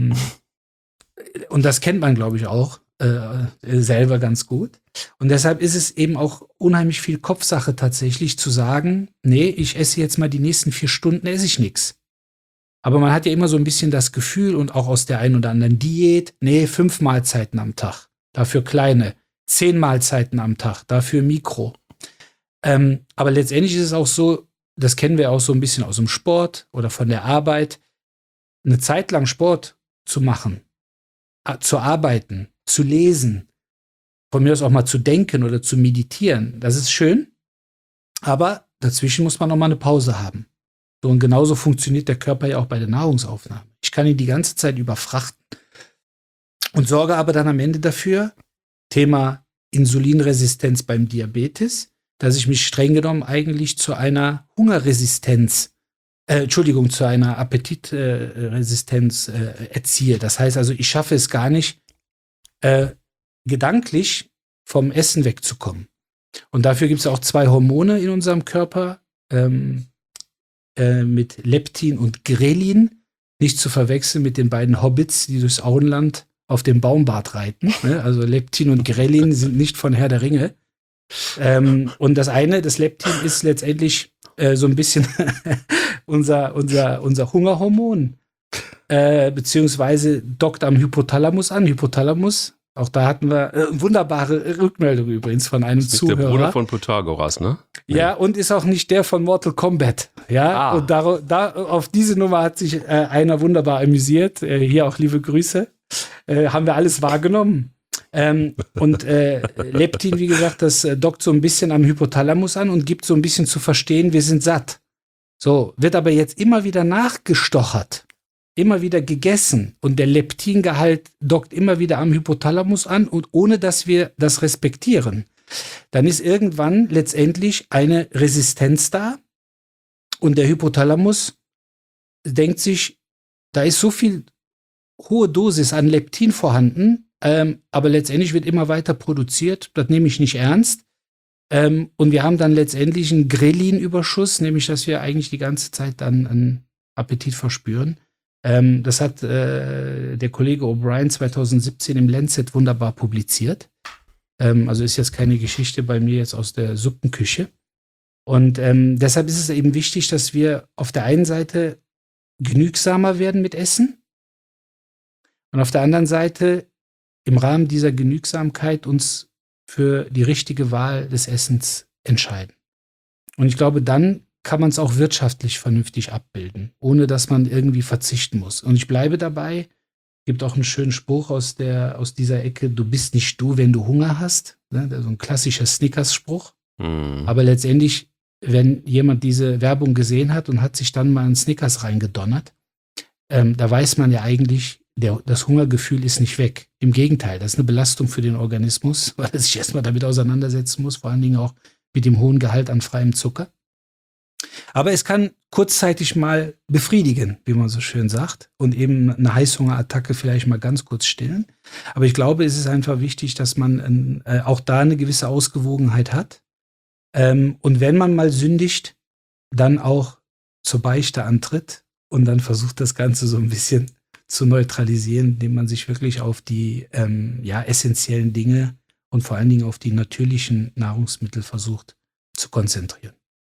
das kennt man, glaube ich, auch selber ganz gut. Und deshalb ist es eben auch unheimlich viel Kopfsache tatsächlich zu sagen, nee, ich esse jetzt mal die nächsten 4 Stunden, esse ich nichts. Aber man hat ja immer so ein bisschen das Gefühl und auch aus der einen oder anderen Diät, nee, 5 Mahlzeiten am Tag, dafür kleine, 10 Mahlzeiten am Tag, dafür Mikro. Aber letztendlich ist es auch so, das kennen wir auch so ein bisschen aus dem Sport oder von der Arbeit, eine Zeit lang Sport zu machen, zu arbeiten, zu lesen, von mir aus auch mal zu denken oder zu meditieren, das ist schön, aber dazwischen muss man noch mal eine Pause haben. So, und genauso funktioniert der Körper ja auch bei der Nahrungsaufnahme. Ich kann ihn die ganze Zeit überfrachten und sorge aber dann am Ende dafür, Thema Insulinresistenz beim Diabetes, dass ich mich streng genommen eigentlich zu einer Hungerresistenz, zu einer Appetitresistenz erziehe. Das heißt also, ich schaffe es gar nicht, gedanklich vom Essen wegzukommen. Und dafür gibt es auch 2 Hormone in unserem Körper, mit Leptin und Grelin, nicht zu verwechseln mit den beiden Hobbits, die durchs Auenland auf dem Baumbart reiten. Ne? Also Leptin und Grelin sind nicht von Herr der Ringe. Und das Leptin ist letztendlich so ein bisschen unser Hungerhormon, beziehungsweise dockt am Hypothalamus an. Hypothalamus, auch da hatten wir wunderbare Rückmeldung übrigens von einem Zuhörer. Der Bruder von Pythagoras, ne? Ja, und ist auch nicht der von Mortal Kombat. Ja, und auf diese Nummer hat sich einer wunderbar amüsiert. Hier auch liebe Grüße. Haben wir alles wahrgenommen. Leptin, wie gesagt, das dockt so ein bisschen am Hypothalamus an und gibt so ein bisschen zu verstehen, wir sind satt. So, wird aber jetzt immer wieder nachgestochert, immer wieder gegessen und der Leptingehalt dockt immer wieder am Hypothalamus an und ohne, dass wir das respektieren. Dann ist irgendwann letztendlich eine Resistenz da und der Hypothalamus denkt sich, da ist so viel hohe Dosis an Leptin vorhanden, aber letztendlich wird immer weiter produziert, das nehme ich nicht ernst. Und wir haben dann letztendlich einen Grelin-Überschuss, nämlich dass wir eigentlich die ganze Zeit dann einen Appetit verspüren. Das hat der Kollege O'Brien 2017 im Lancet wunderbar publiziert. Also ist jetzt keine Geschichte bei mir jetzt aus der Suppenküche. Und deshalb ist es eben wichtig, dass wir auf der einen Seite genügsamer werden mit Essen, Und auf der anderen Seite im Rahmen dieser Genügsamkeit uns für die richtige Wahl des Essens entscheiden. Und ich glaube, dann kann man es auch wirtschaftlich vernünftig abbilden, ohne dass man irgendwie verzichten muss. Und ich bleibe dabei, gibt auch einen schönen Spruch aus dieser Ecke, du bist nicht du, wenn du Hunger hast. Ne? So ein klassischer Snickers-Spruch. Aber letztendlich, wenn jemand diese Werbung gesehen hat und hat sich dann mal einen Snickers reingedonnert, da weiß man ja eigentlich, das Hungergefühl ist nicht weg. Im Gegenteil, das ist eine Belastung für den Organismus, weil er sich erstmal damit auseinandersetzen muss, vor allen Dingen auch mit dem hohen Gehalt an freiem Zucker. Aber es kann kurzzeitig mal befriedigen, wie man so schön sagt, und eben eine Heißhungerattacke vielleicht mal ganz kurz stillen. Aber ich glaube, es ist einfach wichtig, dass man auch da eine gewisse Ausgewogenheit hat. Und wenn man mal sündigt, dann auch zur Beichte antritt und dann versucht, das Ganze so ein bisschen zu neutralisieren, indem man sich wirklich auf die essentiellen Dinge und vor allen Dingen auf die natürlichen Nahrungsmittel versucht zu konzentrieren.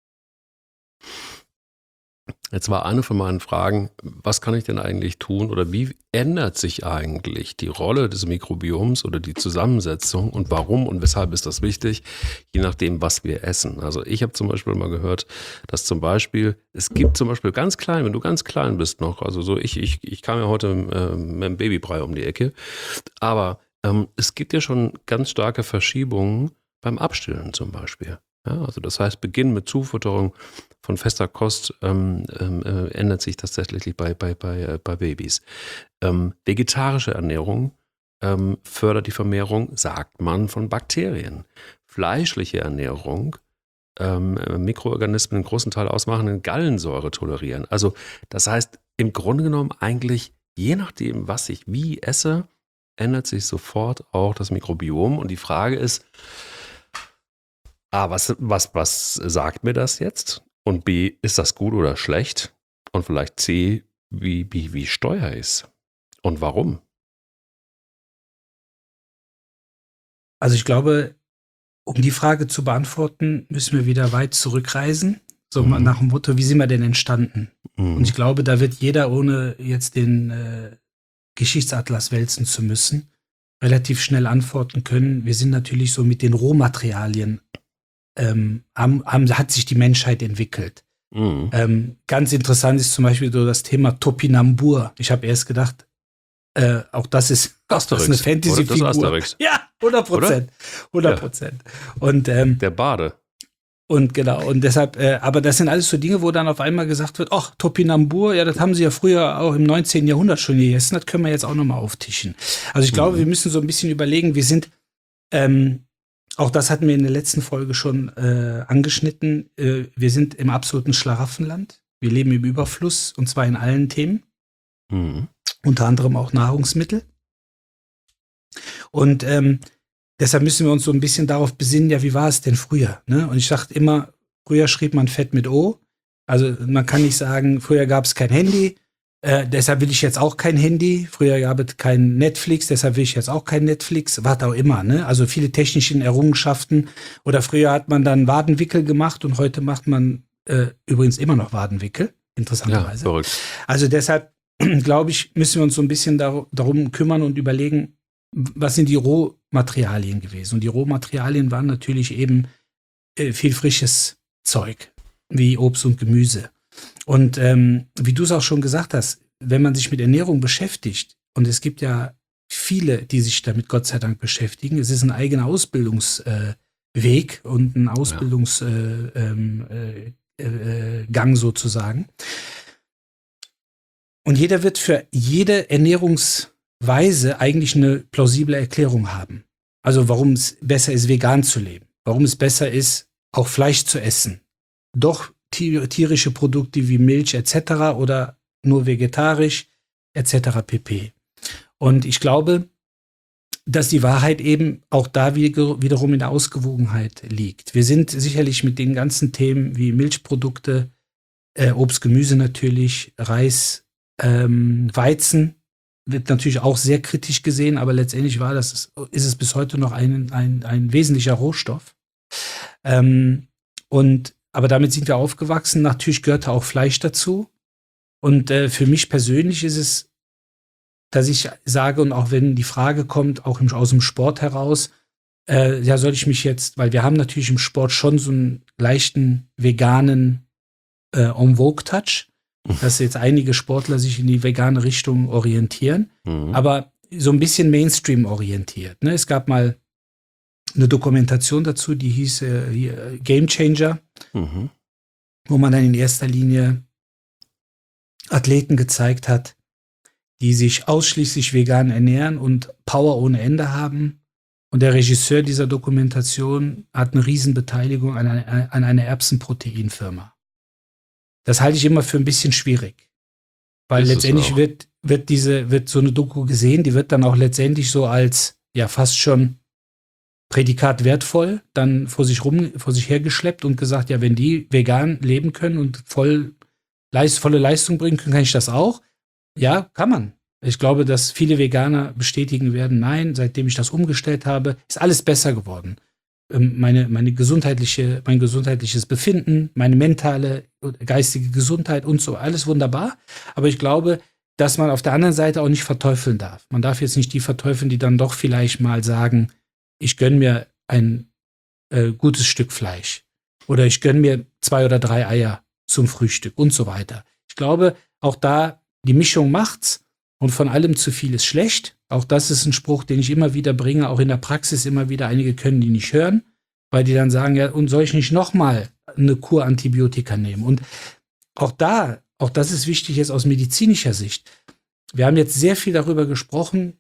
Jetzt war eine von meinen Fragen, was kann ich denn eigentlich tun oder wie ändert sich eigentlich die Rolle des Mikrobioms oder die Zusammensetzung und warum und weshalb ist das wichtig, je nachdem, was wir essen. Also ich habe zum Beispiel mal gehört, dass es gibt zum Beispiel ganz klein, wenn du ganz klein bist noch, also so ich kam ja heute mit einem Babybrei um die Ecke, aber es gibt ja schon ganz starke Verschiebungen beim Abstillen zum Beispiel. Ja, also das heißt, Beginn mit Zufutterung von fester Kost ändert sich tatsächlich bei Babys. Vegetarische Ernährung fördert die Vermehrung, sagt man, von Bakterien. Fleischliche Ernährung, Mikroorganismen einen großen Teil ausmachenden Gallensäure tolerieren. Also das heißt, im Grunde genommen eigentlich, je nachdem, was ich wie esse, ändert sich sofort auch das Mikrobiom. Und die Frage ist, A, was sagt mir das jetzt? Und B, ist das gut oder schlecht? Und vielleicht C, wie steuere ich es? Und warum? Also ich glaube, um die Frage zu beantworten, müssen wir wieder weit zurückreisen. So mal nach dem Motto, wie sind wir denn entstanden? Und ich glaube, da wird jeder, ohne jetzt den Geschichtsatlas wälzen zu müssen, relativ schnell antworten können. Wir sind natürlich so mit den Rohmaterialien hat sich die Menschheit entwickelt. Ganz interessant ist zum Beispiel so das Thema Topinambur. Ich habe erst gedacht, auch das ist eine Fantasy-Figur. Ja, 100%. 100%. Ja. Und, der Bade. Und genau, und deshalb, aber das sind alles so Dinge, wo dann auf einmal gesagt wird, ach, Topinambur, ja, das haben sie ja früher auch im 19. Jahrhundert schon gegessen, das können wir jetzt auch nochmal auftischen. Also ich glaube, wir müssen so ein bisschen überlegen, wir sind, auch das hatten wir in der letzten Folge schon angeschnitten. Wir sind im absoluten Schlaraffenland. Wir leben im Überfluss und zwar in allen Themen. Unter anderem auch Nahrungsmittel. Und deshalb müssen wir uns so ein bisschen darauf besinnen, ja, wie war es denn früher? Ne? Und ich dachte immer, früher schrieb man Fett mit O. Also man kann nicht sagen, früher gab es kein Handy. Deshalb will ich jetzt auch kein Handy. Früher gab es kein Netflix, deshalb will ich jetzt auch kein Netflix. Was auch immer, ne? Also viele technische Errungenschaften. Oder früher hat man dann Wadenwickel gemacht und heute macht man übrigens immer noch Wadenwickel. Interessanterweise. Ja, verrückt. Also deshalb, glaube ich, müssen wir uns so ein bisschen darum kümmern und überlegen, was sind die Rohmaterialien gewesen. Und die Rohmaterialien waren natürlich eben viel frisches Zeug, wie Obst und Gemüse. Und wie du es auch schon gesagt hast, wenn man sich mit Ernährung beschäftigt, und es gibt ja viele, die sich damit Gott sei Dank beschäftigen, es ist ein eigener Ausbildungsweg und ein Ausbildungsgang sozusagen. Und jeder wird für jede Ernährungsweise eigentlich eine plausible Erklärung haben. Also warum es besser ist, vegan zu leben, warum es besser ist, auch Fleisch zu essen, doch tierische Produkte wie Milch etc. oder nur vegetarisch etc. pp. Und ich glaube, dass die Wahrheit eben auch da wiederum in der Ausgewogenheit liegt. Wir sind sicherlich mit den ganzen Themen wie Milchprodukte, Obst, Gemüse natürlich, Reis, Weizen, wird natürlich auch sehr kritisch gesehen, aber letztendlich ist es bis heute noch ein wesentlicher Rohstoff. Aber damit sind wir aufgewachsen. Natürlich gehörte auch Fleisch dazu. Und für mich persönlich ist es dass ich sage, und auch wenn die Frage kommt, auch aus dem Sport heraus, ja, soll ich mich jetzt, weil wir haben natürlich im Sport schon so einen leichten veganen en vogue-Touch, dass jetzt einige Sportler sich in die vegane Richtung orientieren, aber so ein bisschen Mainstream orientiert. Ne? Es gab mal eine Dokumentation dazu, die hieß Game Changer, wo man dann in erster Linie Athleten gezeigt hat, die sich ausschließlich vegan ernähren und Power ohne Ende haben. Und der Regisseur dieser Dokumentation hat eine Riesenbeteiligung an einer Erbsenproteinfirma. Das halte ich immer für ein bisschen schwierig. Weil letztendlich wird so eine Doku gesehen, die wird dann auch letztendlich so als, ja, fast schon Prädikat wertvoll, dann vor sich hergeschleppt und gesagt, ja, wenn die vegan leben können und volle Leistung bringen können, kann ich das auch. Ja, kann man. Ich glaube, dass viele Veganer bestätigen werden, nein, seitdem ich das umgestellt habe, ist alles besser geworden. Mein gesundheitliches Befinden, meine mentale, geistige Gesundheit und so, alles wunderbar. Aber ich glaube, dass man auf der anderen Seite auch nicht verteufeln darf. Man darf jetzt nicht die verteufeln, die dann doch vielleicht mal sagen, ich gönne mir ein gutes Stück Fleisch oder ich gönne mir 2 oder 3 Eier zum Frühstück und so weiter. Ich glaube, auch da die Mischung macht's und von allem zu viel ist schlecht. Auch das ist ein Spruch, den ich immer wieder bringe, auch in der Praxis immer wieder. Einige können die nicht hören, weil die dann sagen, ja, und soll ich nicht nochmal eine Kur Antibiotika nehmen? Und auch das ist wichtig jetzt aus medizinischer Sicht. Wir haben jetzt sehr viel darüber gesprochen,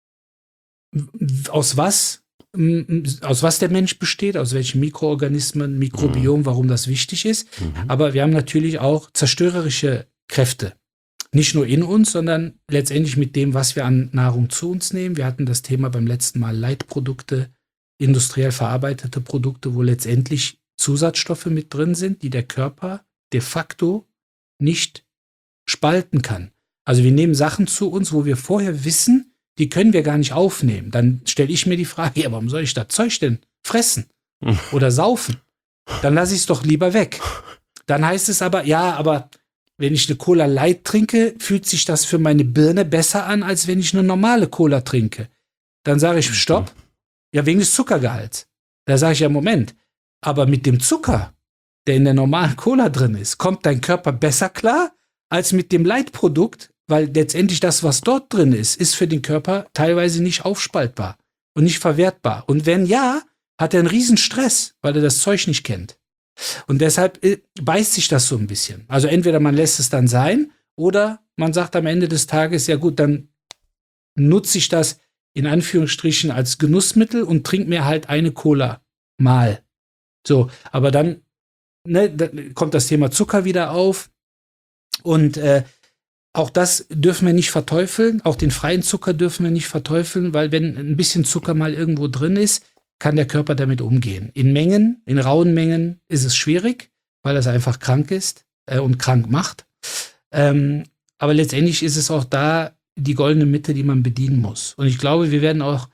aus was der Mensch besteht, aus welchen Mikroorganismen, Mikrobiom, warum das wichtig ist. Aber wir haben natürlich auch zerstörerische Kräfte. Nicht nur in uns, sondern letztendlich mit dem, was wir an Nahrung zu uns nehmen. Wir hatten das Thema beim letzten Mal Leitprodukte, industriell verarbeitete Produkte, wo letztendlich Zusatzstoffe mit drin sind, die der Körper de facto nicht spalten kann. Also wir nehmen Sachen zu uns, wo wir vorher wissen, die können wir gar nicht aufnehmen. Dann stelle ich mir die Frage, ja, warum soll ich das Zeug denn fressen oder saufen? Dann lasse ich es doch lieber weg. Dann heißt es aber, ja, aber wenn ich eine Cola Light trinke, fühlt sich das für meine Birne besser an, als wenn ich eine normale Cola trinke. Dann sage ich, stopp, ja, wegen des Zuckergehalts. Da sage ich, ja, Moment, aber mit dem Zucker, der in der normalen Cola drin ist, kommt dein Körper besser klar, als mit dem Light-Produkt, weil letztendlich das, was dort drin ist für den Körper teilweise nicht aufspaltbar und nicht verwertbar. Und wenn ja, hat er einen riesen Stress, weil er das Zeug nicht kennt. Und deshalb beißt sich das so ein bisschen. Also entweder man lässt es dann sein oder man sagt am Ende des Tages, ja gut, dann nutze ich das in Anführungsstrichen als Genussmittel und trinke mir halt eine Cola mal. So, aber dann kommt das Thema Zucker wieder auf und auch das dürfen wir nicht verteufeln, auch den freien Zucker dürfen wir nicht verteufeln, weil wenn ein bisschen Zucker mal irgendwo drin ist, kann der Körper damit umgehen. In rauen Mengen ist es schwierig, weil das einfach krank ist und krank macht. Aber letztendlich ist es auch da die goldene Mitte, die man bedienen muss. Und ich glaube, wir werden auch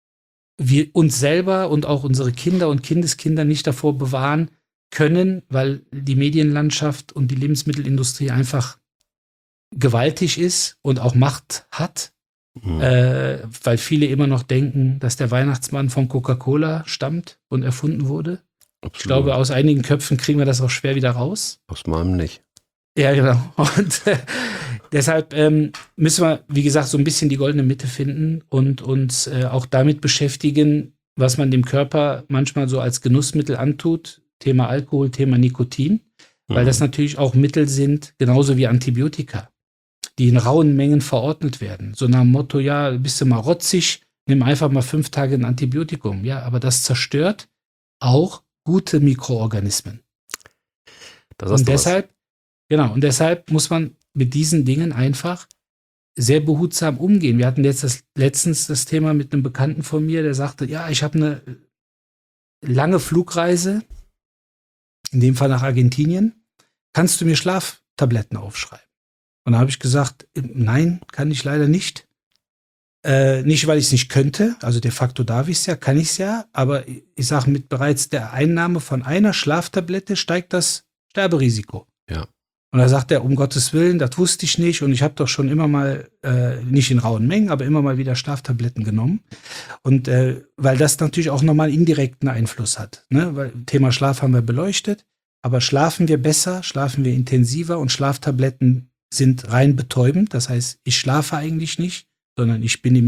uns selber und auch unsere Kinder und Kindeskinder nicht davor bewahren können, weil die Medienlandschaft und die Lebensmittelindustrie einfach gewaltig ist und auch Macht hat. Weil viele immer noch denken, dass der Weihnachtsmann von Coca-Cola stammt und erfunden wurde. Absolut. Ich glaube, aus einigen Köpfen kriegen wir das auch schwer wieder raus. Aus meinem nicht. Ja, genau. Und deshalb müssen wir, wie gesagt, so ein bisschen die goldene Mitte finden und uns auch damit beschäftigen, was man dem Körper manchmal so als Genussmittel antut. Thema Alkohol, Thema Nikotin. Weil das natürlich auch Mittel sind, genauso wie Antibiotika, die in rauen Mengen verordnet werden. So nach dem Motto, ja, bist du mal rotzig, nimm einfach mal 5 Tage ein Antibiotikum. Ja, aber das zerstört auch gute Mikroorganismen. Und deshalb muss man mit diesen Dingen einfach sehr behutsam umgehen. Wir hatten letztens das Thema mit einem Bekannten von mir, der sagte, ja, ich habe eine lange Flugreise, in dem Fall nach Argentinien. Kannst du mir Schlaftabletten aufschreiben? Und da habe ich gesagt, nein, kann ich leider nicht. Nicht, weil ich es nicht könnte, also de facto darf ich es ja, kann ich es ja, aber ich sage, mit bereits der Einnahme von einer Schlaftablette steigt das Sterberisiko. Ja. Und da sagt er, um Gottes Willen, das wusste ich nicht und ich habe doch schon immer mal, nicht in rauen Mengen, aber immer mal wieder Schlaftabletten genommen. Und weil das natürlich auch nochmal indirekten Einfluss hat. Ne? Weil Thema Schlaf haben wir beleuchtet, aber schlafen wir besser, schlafen wir intensiver und Schlaftabletten sind rein betäubend. Das heißt, ich schlafe eigentlich nicht, sondern ich bin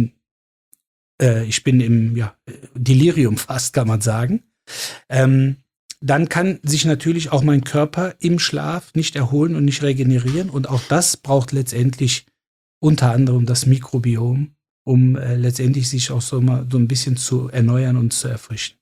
im Delirium fast, kann man sagen. Dann kann sich natürlich auch mein Körper im Schlaf nicht erholen und nicht regenerieren. Und auch das braucht letztendlich unter anderem das Mikrobiom, um letztendlich sich auch so ein bisschen zu erneuern und zu erfrischen.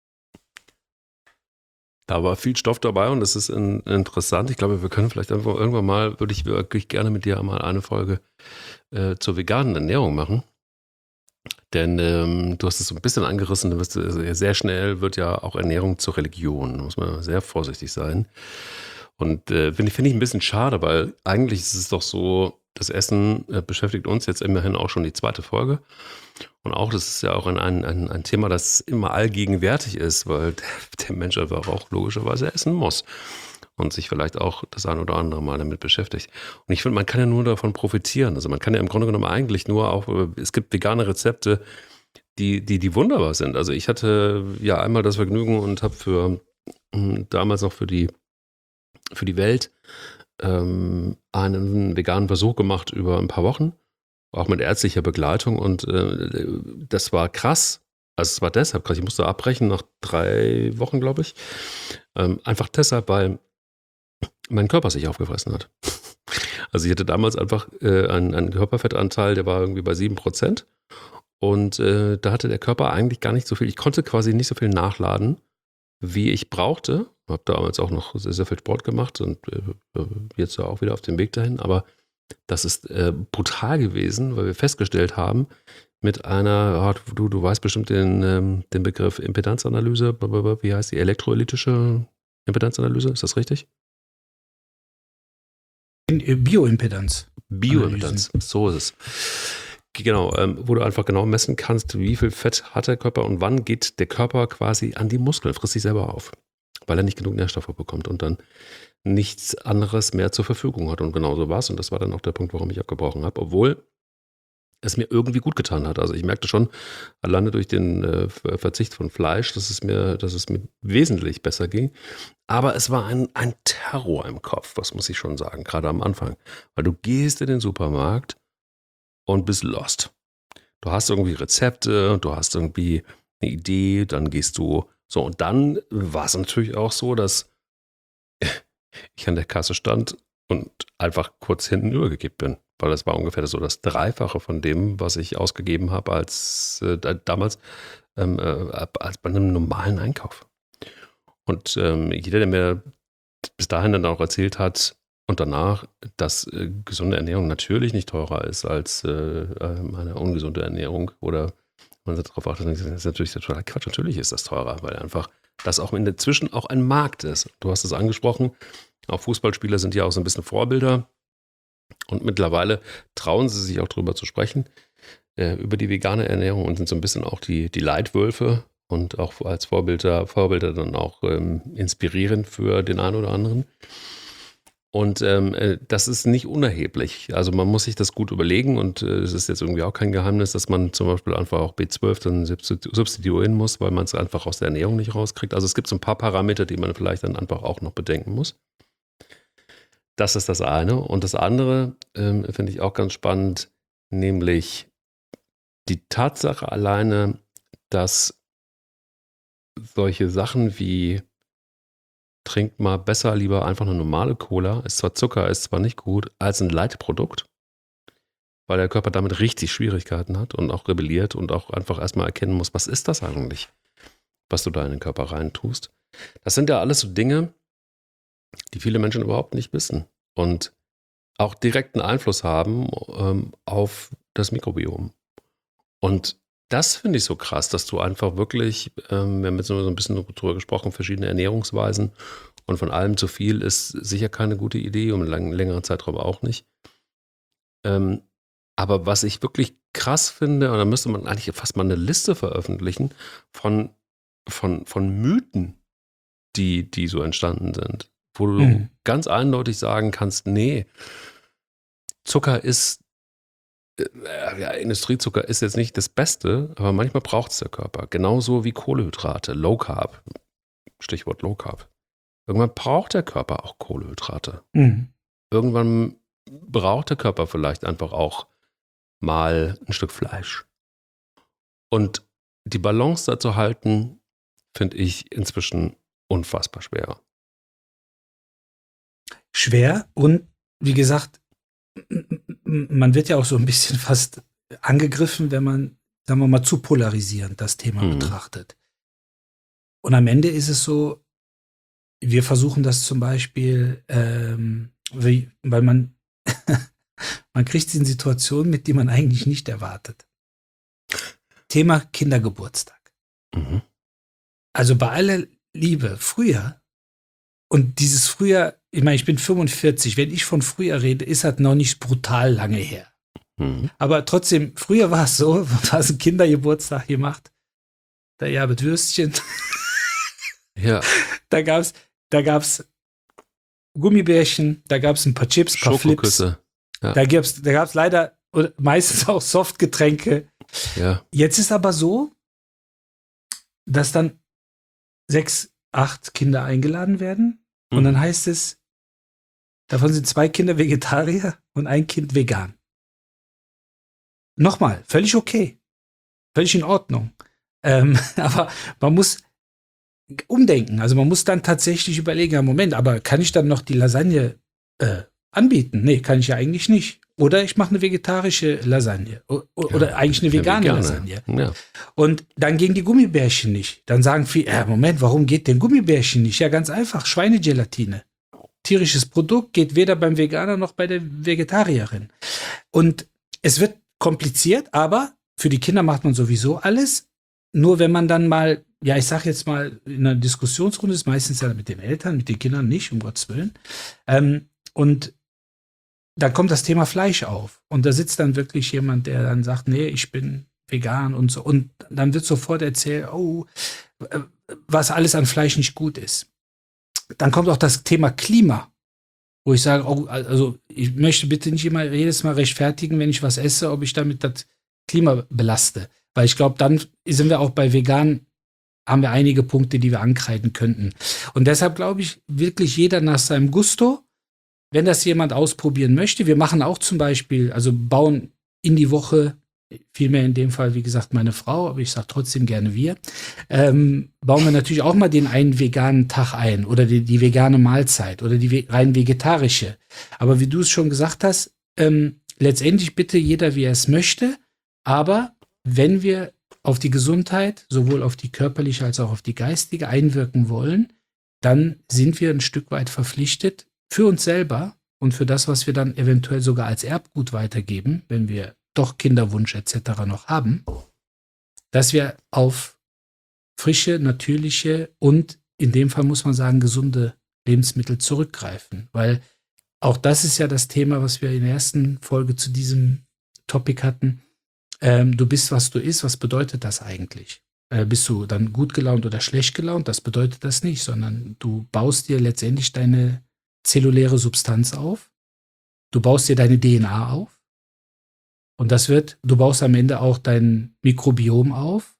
Da war viel Stoff dabei und das ist interessant. Ich glaube, wir können vielleicht einfach irgendwann mal, würde ich wirklich gerne mit dir mal eine Folge zur veganen Ernährung machen. Denn du hast es so ein bisschen angerissen, du wirst, sehr schnell wird ja auch Ernährung zur Religion. Da muss man sehr vorsichtig sein. Und finde ich ein bisschen schade, weil eigentlich ist es doch so, das Essen beschäftigt uns jetzt immerhin auch schon die 2. Folge. Und auch, das ist ja auch ein Thema, das immer allgegenwärtig ist, weil der Mensch einfach auch logischerweise essen muss und sich vielleicht auch das ein oder andere Mal damit beschäftigt. Und ich finde, man kann ja nur davon profitieren. Also man kann ja im Grunde genommen eigentlich nur auch, es gibt vegane Rezepte, die wunderbar sind. Also ich hatte ja einmal das Vergnügen und habe damals noch für die Welt einen veganen Versuch gemacht über ein paar Wochen, auch mit ärztlicher Begleitung und das war krass. Also es war deshalb krass, ich musste abbrechen nach 3 Wochen, glaube ich. Einfach deshalb, weil mein Körper sich aufgefressen hat. Also ich hatte damals einfach einen Körperfettanteil, der war irgendwie bei 7%. Und da hatte der Körper eigentlich gar nicht so viel. Ich konnte quasi nicht so viel nachladen, wie ich brauchte. Habe damals auch noch sehr, sehr viel Sport gemacht und jetzt auch wieder auf dem Weg dahin. Aber das ist brutal gewesen, weil wir festgestellt haben, mit einer, du weißt bestimmt den Begriff Impedanzanalyse, wie heißt die? Elektrolytische Impedanzanalyse, ist das richtig? Bioimpedanz. Bioimpedanz, so ist es. Genau, wo du einfach genau messen kannst, wie viel Fett hat der Körper und wann geht der Körper quasi an die Muskeln, frisst sich selber auf, weil er nicht genug Nährstoffe bekommt und dann nichts anderes mehr zur Verfügung hat. Und genau so war es. Und das war dann auch der Punkt, warum ich abgebrochen habe, obwohl es mir irgendwie gut getan hat. Also ich merkte schon, alleine durch den Verzicht von Fleisch, dass es mir wesentlich besser ging. Aber es war ein Terror im Kopf, was muss ich schon sagen, gerade am Anfang. Weil du gehst in den Supermarkt und bist lost. Du hast irgendwie Rezepte, du hast irgendwie eine Idee, dann gehst du so. Und dann war es natürlich auch so, dass ich an der Kasse stand und einfach kurz hinten übergekippt bin. Weil das war ungefähr so das Dreifache von dem, was ich ausgegeben habe als damals als bei einem normalen Einkauf. Und jeder, der mir bis dahin dann auch erzählt hat und danach, dass gesunde Ernährung natürlich nicht teurer ist als eine ungesunde Ernährung oder man darauf achtet, das ist natürlich total Quatsch. Natürlich ist das teurer, weil einfach das auch inzwischen auch ein Markt ist. Du hast es angesprochen, auch Fußballspieler sind ja auch so ein bisschen Vorbilder. Und mittlerweile trauen sie sich auch drüber zu sprechen, über die vegane Ernährung und sind so ein bisschen auch die Leitwölfe und auch als Vorbilder dann auch inspirierend für den einen oder anderen. Und das ist nicht unerheblich. Also man muss sich das gut überlegen und es ist jetzt irgendwie auch kein Geheimnis, dass man zum Beispiel einfach auch B12 dann substituieren muss, weil man es einfach aus der Ernährung nicht rauskriegt. Also es gibt so ein paar Parameter, die man vielleicht dann einfach auch noch bedenken muss. Das ist das eine. Und das andere finde ich auch ganz spannend, nämlich die Tatsache alleine, dass solche Sachen wie trink mal besser lieber einfach eine normale Cola, ist zwar Zucker, ist zwar nicht gut, als ein Leitprodukt, weil der Körper damit richtig Schwierigkeiten hat und auch rebelliert und auch einfach erstmal erkennen muss, was ist das eigentlich, was du da in den Körper reintust. Das sind ja alles so Dinge, die viele Menschen überhaupt nicht wissen und auch direkten Einfluss haben auf das Mikrobiom. Und das finde ich so krass, dass du einfach wirklich, wir haben jetzt so ein bisschen drüber gesprochen, verschiedene Ernährungsweisen und von allem zu viel ist sicher keine gute Idee, um einen längeren Zeitraum auch nicht. Aber was ich wirklich krass finde, und da müsste man eigentlich fast mal eine Liste veröffentlichen von Mythen, die so entstanden sind. wo du ganz eindeutig sagen kannst, nee, Zucker ist, Industriezucker ist jetzt nicht das Beste, aber manchmal braucht es der Körper. Genauso wie Kohlenhydrate, Low Carb, Stichwort Low Carb. Irgendwann braucht der Körper auch Kohlenhydrate. Irgendwann braucht der Körper vielleicht einfach auch mal ein Stück Fleisch. Und die Balance da zu halten, finde ich inzwischen unfassbar schwer. Schwer und wie gesagt, man wird ja auch so ein bisschen fast angegriffen, wenn man, sagen wir mal, zu polarisierend das Thema betrachtet. Und am Ende ist es so, wir versuchen das zum Beispiel, weil man kriegt sie in Situationen mit, die man eigentlich nicht erwartet. Thema Kindergeburtstag. Also bei aller Liebe, früher, und dieses früher, ich meine, ich bin 45, wenn ich von früher rede, ist das noch nicht brutal lange her. Aber trotzdem, früher war es so, du hast einen Kindergeburtstag gemacht, da gab es Würstchen. Ja. Da gab's Gummibärchen, da gab es ein paar Chips, ein paar Flips. Ja. Da gab's leider meistens auch Softgetränke. Ja. Jetzt ist aber so, dass dann 6, 8 Kinder eingeladen werden und dann heißt es, davon sind 2 Kinder Vegetarier und ein Kind vegan. Nochmal, völlig okay. Völlig in Ordnung. Aber man muss umdenken. Also man muss dann tatsächlich überlegen, ja, Moment, aber kann ich dann noch die Lasagne anbieten? Nee, kann ich ja eigentlich nicht. Oder ich mache eine vegetarische Lasagne. Oder eigentlich eine vegane Lasagne. Ja. Und dann gehen die Gummibärchen nicht. Dann sagen viele, Moment, warum geht denn Gummibärchen nicht? Ja, ganz einfach, Schweinegelatine. Tierisches Produkt geht weder beim Veganer noch bei der Vegetarierin. Und es wird kompliziert, aber für die Kinder macht man sowieso alles. Nur wenn man dann mal, ja, ich sag jetzt mal, in einer Diskussionsrunde ist meistens ja mit den Eltern, mit den Kindern nicht, um Gottes Willen. Und da kommt das Thema Fleisch auf. Und da sitzt dann wirklich jemand, der dann sagt, nee, ich bin vegan und so. Und dann wird sofort erzählt, was alles an Fleisch nicht gut ist. Dann kommt auch das Thema Klima, wo ich sage, also ich möchte bitte nicht immer jedes Mal rechtfertigen, wenn ich was esse, ob ich damit das Klima belaste. Weil ich glaube, dann sind wir auch bei vegan, haben wir einige Punkte, die wir ankreiden könnten. Und deshalb glaube ich, wirklich jeder nach seinem Gusto. Wenn das jemand ausprobieren möchte, wir machen auch zum Beispiel, also bauen in die Woche, vielmehr in dem Fall, wie gesagt, meine Frau, aber ich sage trotzdem gerne wir, bauen wir natürlich auch mal den einen veganen Tag ein oder die vegane Mahlzeit oder die rein vegetarische. Aber wie du es schon gesagt hast, letztendlich bitte jeder, wie er es möchte, aber wenn wir auf die Gesundheit, sowohl auf die körperliche als auch auf die geistige einwirken wollen, dann sind wir ein Stück weit verpflichtet, für uns selber und für das, was wir dann eventuell sogar als Erbgut weitergeben, wenn wir doch Kinderwunsch etc. noch haben, dass wir auf frische, natürliche und in dem Fall muss man sagen, gesunde Lebensmittel zurückgreifen. Weil auch das ist ja das Thema, was wir in der ersten Folge zu diesem Topic hatten. Du bist, was du isst. Was bedeutet das eigentlich? Bist du dann gut gelaunt oder schlecht gelaunt? Das bedeutet das nicht, sondern du baust dir letztendlich deine zelluläre Substanz auf. Du baust dir deine DNA auf. Und du baust am Ende auch dein Mikrobiom auf.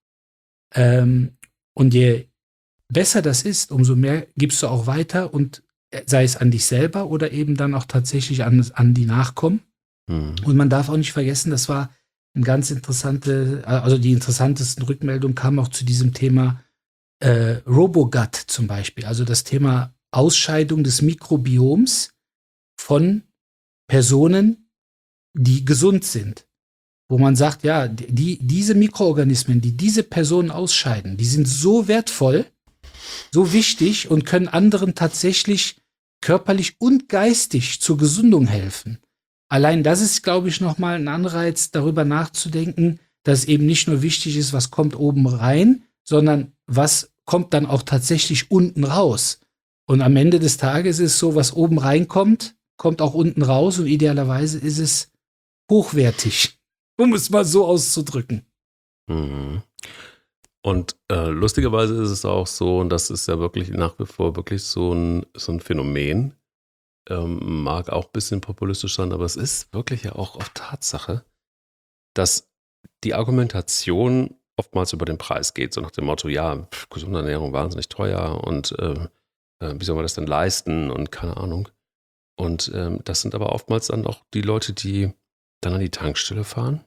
Und je besser das ist, umso mehr gibst du auch weiter und sei es an dich selber oder eben dann auch tatsächlich an die Nachkommen. Und man darf auch nicht vergessen, das war ein ganz also die interessantesten Rückmeldungen kamen auch zu diesem Thema Robogut zum Beispiel. Also das Thema Ausscheidung des Mikrobioms von Personen, die gesund sind. Wo man sagt, ja, diese Mikroorganismen, die diese Personen ausscheiden, die sind so wertvoll, so wichtig und können anderen tatsächlich körperlich und geistig zur Gesundung helfen. Allein das ist, glaube ich, nochmal ein Anreiz, darüber nachzudenken, dass eben nicht nur wichtig ist, was kommt oben rein, sondern was kommt dann auch tatsächlich unten raus. Und am Ende des Tages ist es so, was oben reinkommt, kommt auch unten raus und idealerweise ist es hochwertig, um es mal so auszudrücken. Und lustigerweise ist es auch so, und das ist ja wirklich nach wie vor wirklich so ein Phänomen, mag auch ein bisschen populistisch sein, aber es ist wirklich ja auch oft Tatsache, dass die Argumentation oftmals über den Preis geht, so nach dem Motto, ja, gesunde Ernährung wahnsinnig teuer und wie soll man das denn leisten und keine Ahnung. Und das sind aber oftmals dann auch die Leute, die dann an die Tankstelle fahren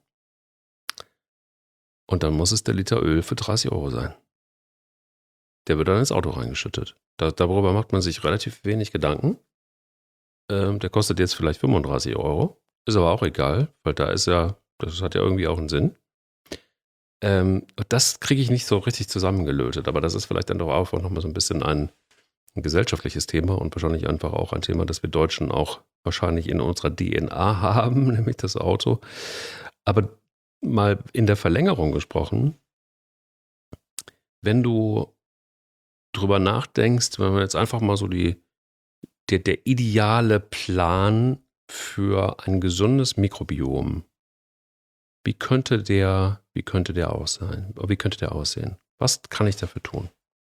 und dann muss es der Liter Öl für 30 € sein. Der wird dann ins Auto reingeschüttet. Darüber macht man sich relativ wenig Gedanken. Der kostet jetzt vielleicht 35 €, ist aber auch egal, weil das hat ja irgendwie auch einen Sinn. Das kriege ich nicht so richtig zusammengelötet, aber das ist vielleicht dann doch auch nochmal so ein bisschen ein gesellschaftliches Thema und wahrscheinlich einfach auch ein Thema, das wir Deutschen auch wahrscheinlich in unserer DNA haben, nämlich das Auto. Aber mal in der Verlängerung gesprochen, wenn du drüber nachdenkst, wenn man jetzt einfach mal so der ideale Plan für ein gesundes Mikrobiom, wie könnte der aussehen? Was kann ich dafür tun?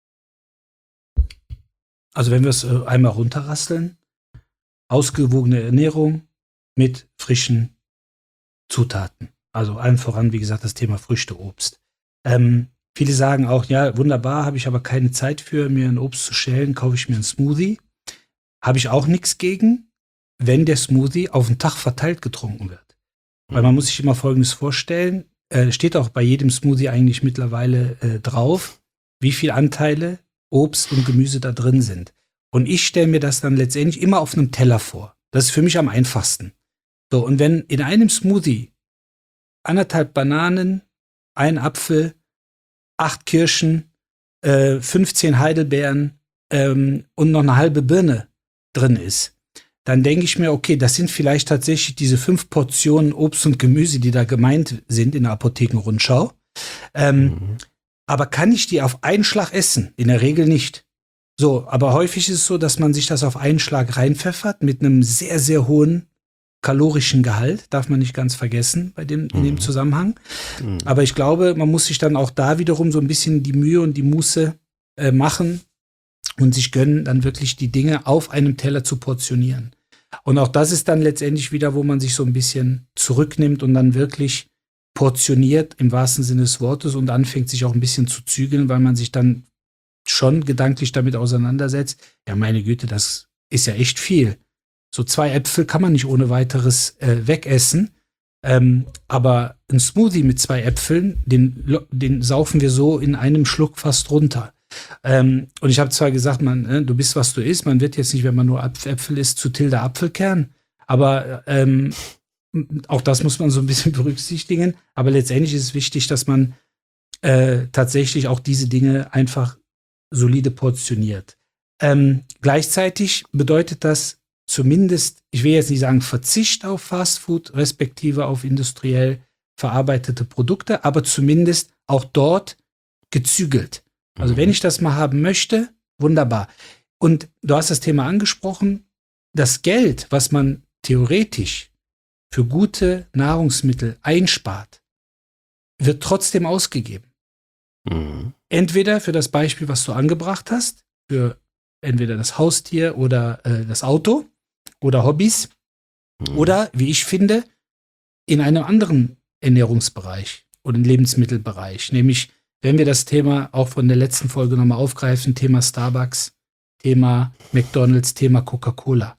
Also wenn wir es einmal runterrasseln, ausgewogene Ernährung mit frischen Zutaten. Also allen voran, wie gesagt, das Thema Früchte, Obst. Viele sagen auch, ja, wunderbar, habe ich aber keine Zeit für, mir ein Obst zu schälen, kaufe ich mir einen Smoothie. Habe ich auch nichts gegen, wenn der Smoothie auf den Tag verteilt getrunken wird. Weil man muss sich immer Folgendes vorstellen, steht auch bei jedem Smoothie eigentlich mittlerweile drauf, wie viele Anteile Obst und Gemüse da drin sind. Und ich stelle mir das dann letztendlich immer auf einem Teller vor. Das ist für mich am einfachsten. So, und wenn in einem Smoothie 1,5 Bananen, 1 Apfel, 8 Kirschen, 15 Heidelbeeren und noch eine halbe Birne drin ist, dann denke ich mir, okay, das sind vielleicht tatsächlich diese 5 Portionen Obst und Gemüse, die da gemeint sind in der Apothekenrundschau. Aber kann ich die auf einen Schlag essen? In der Regel nicht. So, aber häufig ist es so, dass man sich das auf einen Schlag reinpfeffert mit einem sehr, sehr hohen kalorischen Gehalt, darf man nicht ganz vergessen in dem Zusammenhang. Aber ich glaube, man muss sich dann auch da wiederum so ein bisschen die Mühe und die Muße machen und sich gönnen, dann wirklich die Dinge auf einem Teller zu portionieren. Und auch das ist dann letztendlich wieder, wo man sich so ein bisschen zurücknimmt und dann wirklich portioniert im wahrsten Sinne des Wortes und anfängt sich auch ein bisschen zu zügeln, weil man sich dann schon gedanklich damit auseinandersetzt. Ja, meine Güte, das ist ja echt viel. So 2 Äpfel kann man nicht ohne weiteres wegessen. Aber ein Smoothie mit 2 Äpfeln, den saufen wir so in einem Schluck fast runter. Und ich habe zwar gesagt, du bist, was du isst. Man wird jetzt nicht, wenn man nur Äpfel isst, zu Tilda Apfelkern. Aber auch das muss man so ein bisschen berücksichtigen. Aber letztendlich ist es wichtig, dass man tatsächlich auch diese Dinge einfach solide portioniert. Gleichzeitig bedeutet das zumindest, ich will jetzt nicht sagen Verzicht auf Fastfood, respektive auf industriell verarbeitete Produkte, aber zumindest auch dort gezügelt. Also wenn ich das mal haben möchte, wunderbar. Und du hast das Thema angesprochen, das Geld, was man theoretisch für gute Nahrungsmittel einspart, wird trotzdem ausgegeben. Entweder für das Beispiel, was du angebracht hast, für entweder das Haustier oder das Auto oder Hobbys oder, wie ich finde, in einem anderen Ernährungsbereich oder Lebensmittelbereich, nämlich wenn wir das Thema auch von der letzten Folge nochmal aufgreifen, Thema Starbucks, Thema McDonald's, Thema Coca-Cola.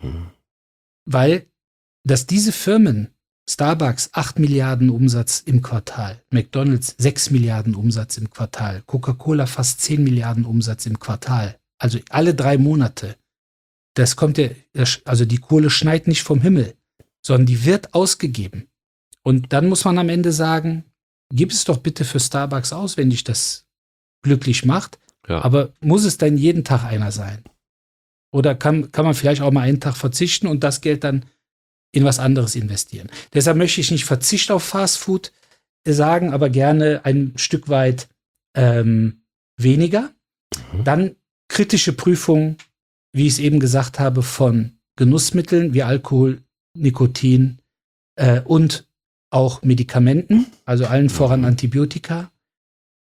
Weil, dass diese Firmen, Starbucks 8 Milliarden Umsatz im Quartal, McDonald's 6 Milliarden Umsatz im Quartal, Coca-Cola fast 10 Milliarden Umsatz im Quartal, also alle 3 Monate. Das kommt also die Kohle schneit nicht vom Himmel, sondern die wird ausgegeben. Und dann muss man am Ende sagen, gib es doch bitte für Starbucks aus, wenn dich das glücklich macht. Ja. Aber muss es dann jeden Tag einer sein? Oder kann man vielleicht auch mal einen Tag verzichten und das Geld dann in was anderes investieren? Deshalb möchte ich nicht Verzicht auf Fastfood sagen, aber gerne ein Stück weit weniger. Dann kritische Prüfung, wie ich es eben gesagt habe, von Genussmitteln wie Alkohol, Nikotin und auch Medikamenten, also allen voran Antibiotika.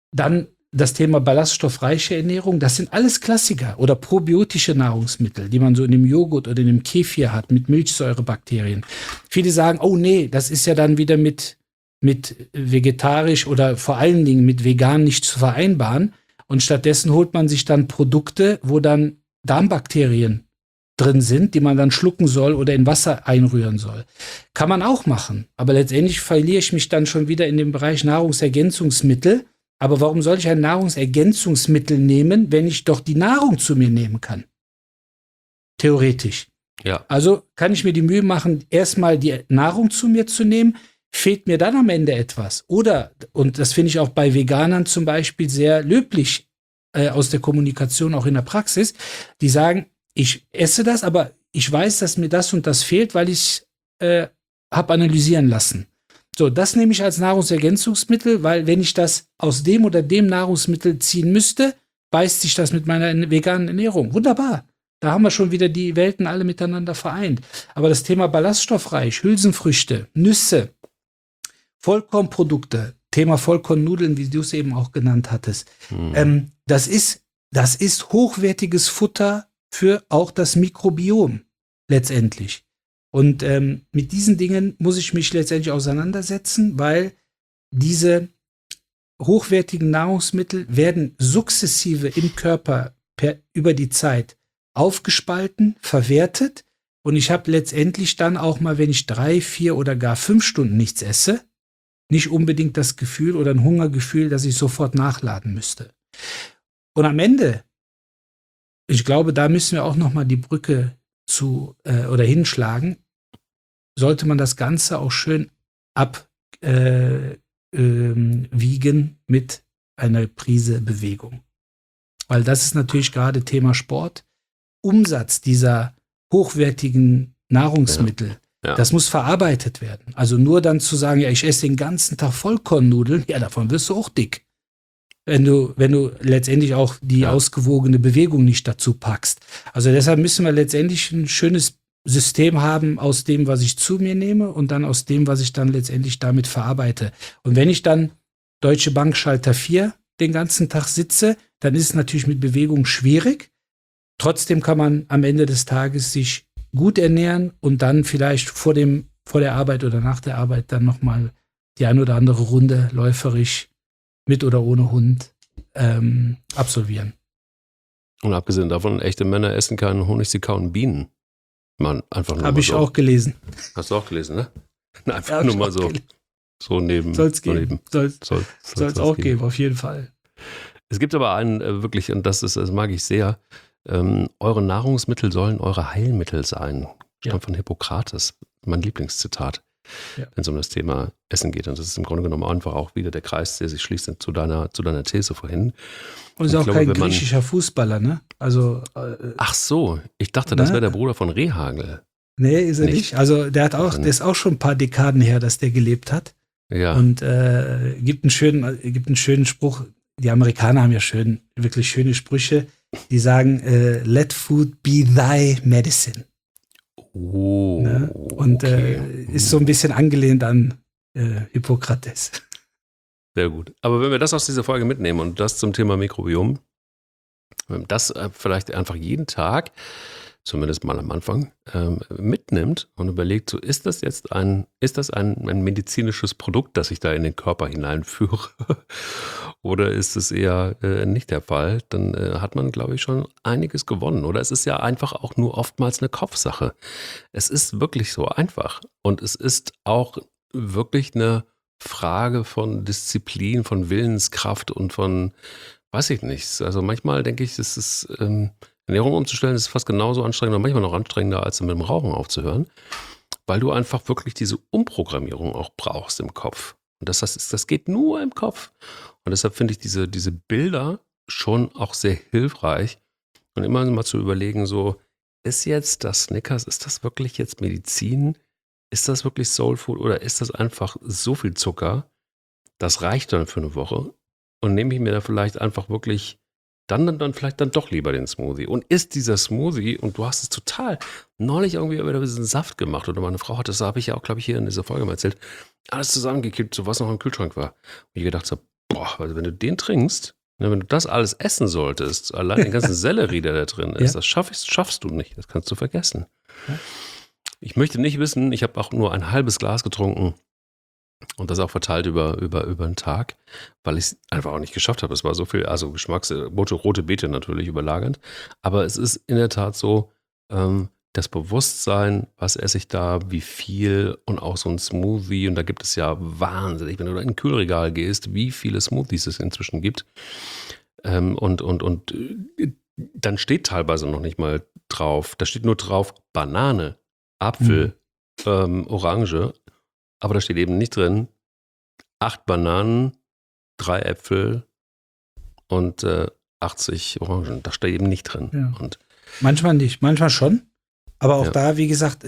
Dann das Thema ballaststoffreiche Ernährung, das sind alles Klassiker. Oder probiotische Nahrungsmittel, die man so in dem Joghurt oder in dem Kefir hat, mit Milchsäurebakterien. Viele sagen, oh nee, das ist ja dann wieder mit vegetarisch oder vor allen Dingen mit vegan nicht zu vereinbaren. Und stattdessen holt man sich dann Produkte, wo dann Darmbakterien drin sind, die man dann schlucken soll oder in Wasser einrühren soll. Kann man auch machen. Aber letztendlich verliere ich mich dann schon wieder in dem Bereich Nahrungsergänzungsmittel. Aber warum soll ich ein Nahrungsergänzungsmittel nehmen, wenn ich doch die Nahrung zu mir nehmen kann? Theoretisch. Ja. Also kann ich mir die Mühe machen, erstmal die Nahrung zu mir zu nehmen, fehlt mir dann am Ende etwas. Oder, und das finde ich auch bei Veganern zum Beispiel sehr löblich aus der Kommunikation, auch in der Praxis, die sagen, ich esse das, aber ich weiß, dass mir das und das fehlt, weil ich habe analysieren lassen. So, das nehme ich als Nahrungsergänzungsmittel, weil wenn ich das aus dem oder dem Nahrungsmittel ziehen müsste, beißt sich das mit meiner veganen Ernährung. Wunderbar. Da haben wir schon wieder die Welten alle miteinander vereint. Aber das Thema ballaststoffreich, Hülsenfrüchte, Nüsse, Vollkornprodukte, Thema Vollkornnudeln, wie du es eben auch genannt hattest, das ist hochwertiges Futter für auch das Mikrobiom letztendlich. Und mit diesen Dingen muss ich mich letztendlich auseinandersetzen, weil diese hochwertigen Nahrungsmittel werden sukzessive im Körper über die Zeit aufgespalten, verwertet. Und ich habe letztendlich dann auch mal, wenn ich 3, 4 oder gar 5 Stunden nichts esse, nicht unbedingt das Gefühl oder ein Hungergefühl, dass ich sofort nachladen müsste. Und am Ende, ich glaube, da müssen wir auch noch mal die Brücke oder hinschlagen, sollte man das Ganze auch schön abwiegen mit einer Prise Bewegung. Weil das ist natürlich gerade Thema Sport. Umsatz dieser hochwertigen Nahrungsmittel, das muss verarbeitet werden. Also nur dann zu sagen, ja, ich esse den ganzen Tag Vollkornnudeln, ja, davon wirst du auch dick. Wenn du letztendlich auch die ausgewogene Bewegung nicht dazu packst. Also deshalb müssen wir letztendlich ein schönes System haben aus dem, was ich zu mir nehme und dann aus dem, was ich dann letztendlich damit verarbeite. Und wenn ich dann Deutsche Bank Schalter 4 den ganzen Tag sitze, dann ist es natürlich mit Bewegung schwierig. Trotzdem kann man am Ende des Tages sich gut ernähren und dann vielleicht vor der Arbeit oder nach der Arbeit dann nochmal die ein oder andere Runde läuferisch mit oder ohne Hund absolvieren. Und abgesehen davon, echte Männer essen keinen Honig, sie kauen Bienen. Man, einfach nur Habe ich auch gelesen. Hast du auch gelesen, ne? Einfach nur mal so neben. Soll es so geben. Soll es auch geben, auf jeden Fall. Es gibt aber einen wirklich, und das mag ich sehr, eure Nahrungsmittel sollen eure Heilmittel sein. Stammt von Hippokrates, mein Lieblingszitat, wenn es um das Thema Essen geht. Und das ist im Grunde genommen einfach auch wieder der Kreis, der sich schließt zu deiner These vorhin. Und ist auch kein griechischer Fußballer, ne? Also, ach so, ich dachte, das wäre der Bruder von Rehhagel. Nee, ist er nicht. Also der ist auch schon ein paar Dekaden her, dass der gelebt hat. Ja. Und gibt einen schönen Spruch. Die Amerikaner haben ja wirklich schöne Sprüche. Die sagen, let food be thy medicine. Oh, ne? Und ist so ein bisschen angelehnt an Hippokrates. Sehr gut. Aber wenn wir das aus dieser Folge mitnehmen und das zum Thema Mikrobiom, das vielleicht einfach jeden Tag, zumindest mal am Anfang, mitnimmt und überlegt, so ist das ein medizinisches Produkt, das ich da in den Körper hineinführe oder ist es eher nicht der Fall, dann hat man, glaube ich, schon einiges gewonnen. Oder es ist ja einfach auch nur oftmals eine Kopfsache. Es ist wirklich so einfach und es ist auch wirklich eine Frage von Disziplin, von Willenskraft und von, weiß ich nicht. Also manchmal denke ich, es ist Ernährung umzustellen, ist fast genauso anstrengend oder manchmal noch anstrengender, als mit dem Rauchen aufzuhören, weil du einfach wirklich diese Umprogrammierung auch brauchst im Kopf. Und das geht nur im Kopf. Und deshalb finde ich diese Bilder schon auch sehr hilfreich und immer mal zu überlegen, so, ist jetzt das Snickers, ist das wirklich jetzt Medizin? Ist das wirklich Soul Food oder ist das einfach so viel Zucker? Das reicht dann für eine Woche. Und nehme ich mir da vielleicht einfach wirklich dann vielleicht dann doch lieber den Smoothie. Und ist dieser Smoothie, und du hast es total neulich irgendwie wieder ein bisschen Saft gemacht, oder meine Frau hat das, habe ich ja auch, glaube ich, hier in dieser Folge mal erzählt, alles zusammengekippt, so was noch im Kühlschrank war. Und ich gedacht habe, Also wenn du den trinkst, wenn du das alles essen solltest, allein den ganzen Sellerie, der da drin ist, das schaffst du nicht. Das kannst du vergessen. Ja. Ich möchte nicht wissen, ich habe auch nur ein halbes Glas getrunken und das auch verteilt über einen Tag, weil ich es einfach auch nicht geschafft habe. Es war so viel, also rote Beete natürlich überlagernd. Aber es ist in der Tat so, das Bewusstsein, was esse ich da, wie viel und auch so ein Smoothie. Und da gibt es ja wahnsinnig, wenn du da in ein Kühlregal gehst, wie viele Smoothies es inzwischen gibt. Und dann steht teilweise noch nicht mal drauf, da steht nur drauf Banane, Apfel, Orange, aber da steht eben nicht drin 8 Bananen, 3 Äpfel und 80 Orangen. Da steht eben nicht drin. Ja. Und manchmal nicht, manchmal schon. Aber auch da, wie gesagt,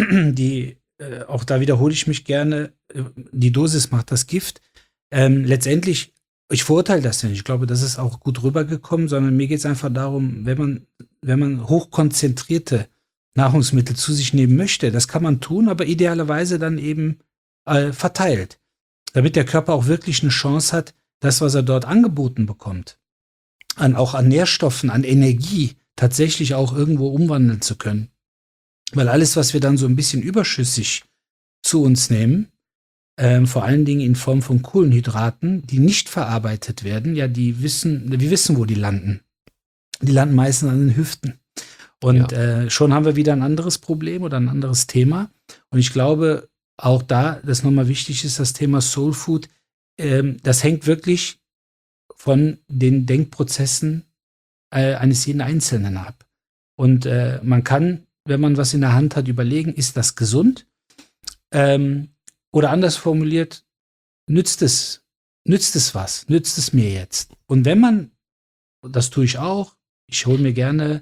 auch da wiederhole ich mich gerne, die Dosis macht das Gift. Letztendlich, ich verurteile das ja nicht. Ich glaube, das ist auch gut rübergekommen, sondern mir geht es einfach darum, wenn man hochkonzentrierte Nahrungsmittel zu sich nehmen möchte, das kann man tun, aber idealerweise dann eben verteilt, damit der Körper auch wirklich eine Chance hat, das, was er dort angeboten bekommt, auch an Nährstoffen, an Energie, tatsächlich auch irgendwo umwandeln zu können. Weil alles, was wir dann so ein bisschen überschüssig zu uns nehmen, vor allen Dingen in Form von Kohlenhydraten, die nicht verarbeitet werden, ja, wir wissen, wo die landen. Die landen meistens an den Hüften. Und schon haben wir wieder ein anderes Problem oder ein anderes Thema. Und ich glaube, auch da, das nochmal wichtig ist, das Thema Soul Food, das hängt wirklich von den Denkprozessen eines jeden Einzelnen ab. Und man kann, wenn man was in der Hand hat, überlegen, ist das gesund? Oder anders formuliert, nützt es was? Nützt es mir jetzt? Und wenn man, das tue ich auch, ich hole mir gerne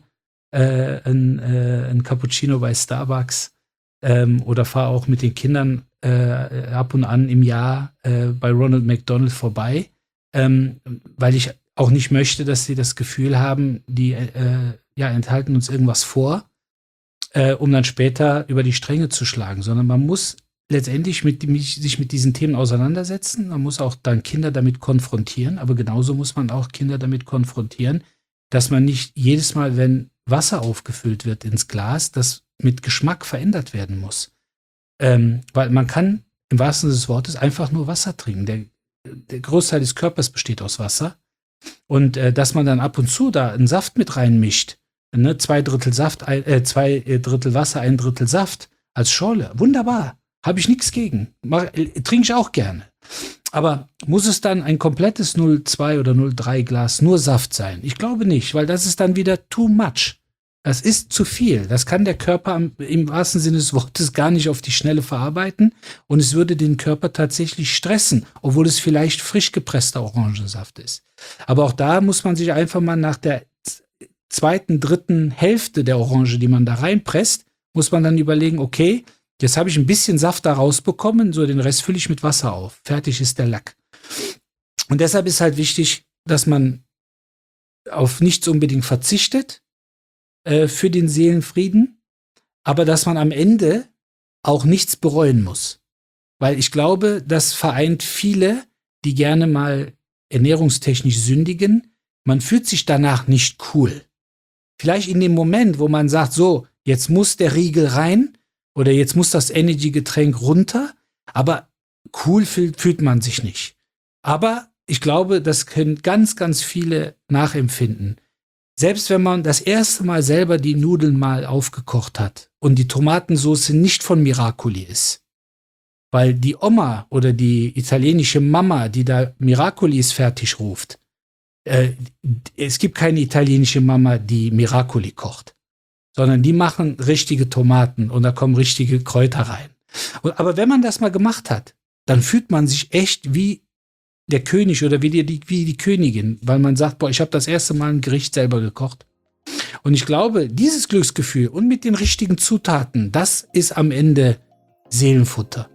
ein Cappuccino bei Starbucks oder fahre auch mit den Kindern ab und an im Jahr bei Ronald McDonald vorbei, weil ich auch nicht möchte, dass sie das Gefühl haben, die enthalten uns irgendwas vor, um dann später über die Stränge zu schlagen, sondern man muss letztendlich sich mit diesen Themen auseinandersetzen. Man muss auch dann Kinder damit konfrontieren, aber genauso muss man auch Kinder damit konfrontieren, dass man nicht jedes Mal, wenn Wasser aufgefüllt wird ins Glas, das mit Geschmack verändert werden muss. Weil man kann im wahrsten Sinne des Wortes einfach nur Wasser trinken. Der Großteil des Körpers besteht aus Wasser. Und dass man dann ab und zu da einen Saft mit reinmischt, 2 Drittel Wasser, 1 Drittel Saft als Schorle, wunderbar. Habe ich nichts gegen. Trinke ich auch gerne. Aber muss es dann ein komplettes 0,2 oder 0,3 Glas nur Saft sein? Ich glaube nicht, weil das ist dann wieder too much. Das ist zu viel. Das kann der Körper im wahrsten Sinne des Wortes gar nicht auf die Schnelle verarbeiten. Und es würde den Körper tatsächlich stressen, obwohl es vielleicht frisch gepresster Orangensaft ist. Aber auch da muss man sich einfach mal nach der 2., 3. Hälfte der Orange, die man da reinpresst, muss man dann überlegen, okay, jetzt habe ich ein bisschen Saft da rausbekommen, so den Rest fülle ich mit Wasser auf. Fertig ist der Lack. Und deshalb ist halt wichtig, dass man auf nichts unbedingt verzichtet für den Seelenfrieden, aber dass man am Ende auch nichts bereuen muss. Weil ich glaube, das vereint viele, die gerne mal ernährungstechnisch sündigen. Man fühlt sich danach nicht cool. Vielleicht in dem Moment, wo man sagt, so, jetzt muss der Riegel rein, oder jetzt muss das Energy-Getränk runter, aber cool fühlt man sich nicht. Aber ich glaube, das können ganz, ganz viele nachempfinden. Selbst wenn man das erste Mal selber die Nudeln mal aufgekocht hat und die Tomatensauce nicht von Miracoli ist, weil die Oma oder die italienische Mama, die da Miracolis fertig ruft, es gibt keine italienische Mama, die Miracoli kocht, sondern die machen richtige Tomaten und da kommen richtige Kräuter rein. Aber wenn man das mal gemacht hat, dann fühlt man sich echt wie der König oder wie die Königin, weil man sagt, boah, ich habe das erste Mal ein Gericht selber gekocht. Und ich glaube, dieses Glücksgefühl und mit den richtigen Zutaten, das ist am Ende Seelenfutter.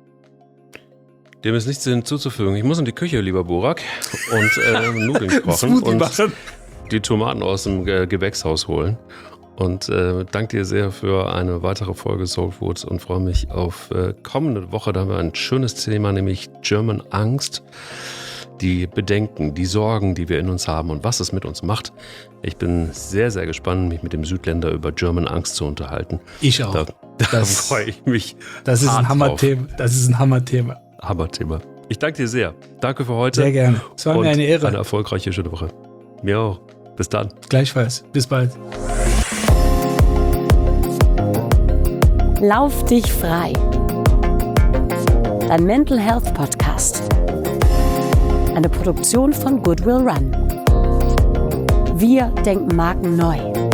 Dem ist nichts hinzuzufügen. Ich muss in die Küche, lieber Burak, und Nudeln kochen und die Tomaten aus dem Gewächshaus holen. Und danke dir sehr für eine weitere Folge Soul Food und freue mich auf kommende Woche. Da haben wir ein schönes Thema, nämlich German Angst. die Bedenken, die Sorgen, die wir in uns haben und was es mit uns macht. Ich bin sehr, sehr gespannt, mich mit dem Südländer über German Angst zu unterhalten. Ich auch. Da freue ich mich. Das ist ein Hammerthema. Das ist ein Hammerthema. Hammerthema. Ich danke dir sehr. Danke für heute. Sehr gerne. Es war mir eine Ehre. Eine erfolgreiche, schöne Woche. Mir auch. Bis dann. Gleichfalls. Bis bald. Lauf dich frei. Dein Mental Health Podcast. Eine Produktion von Goodwill Run. Wir denken Marken neu.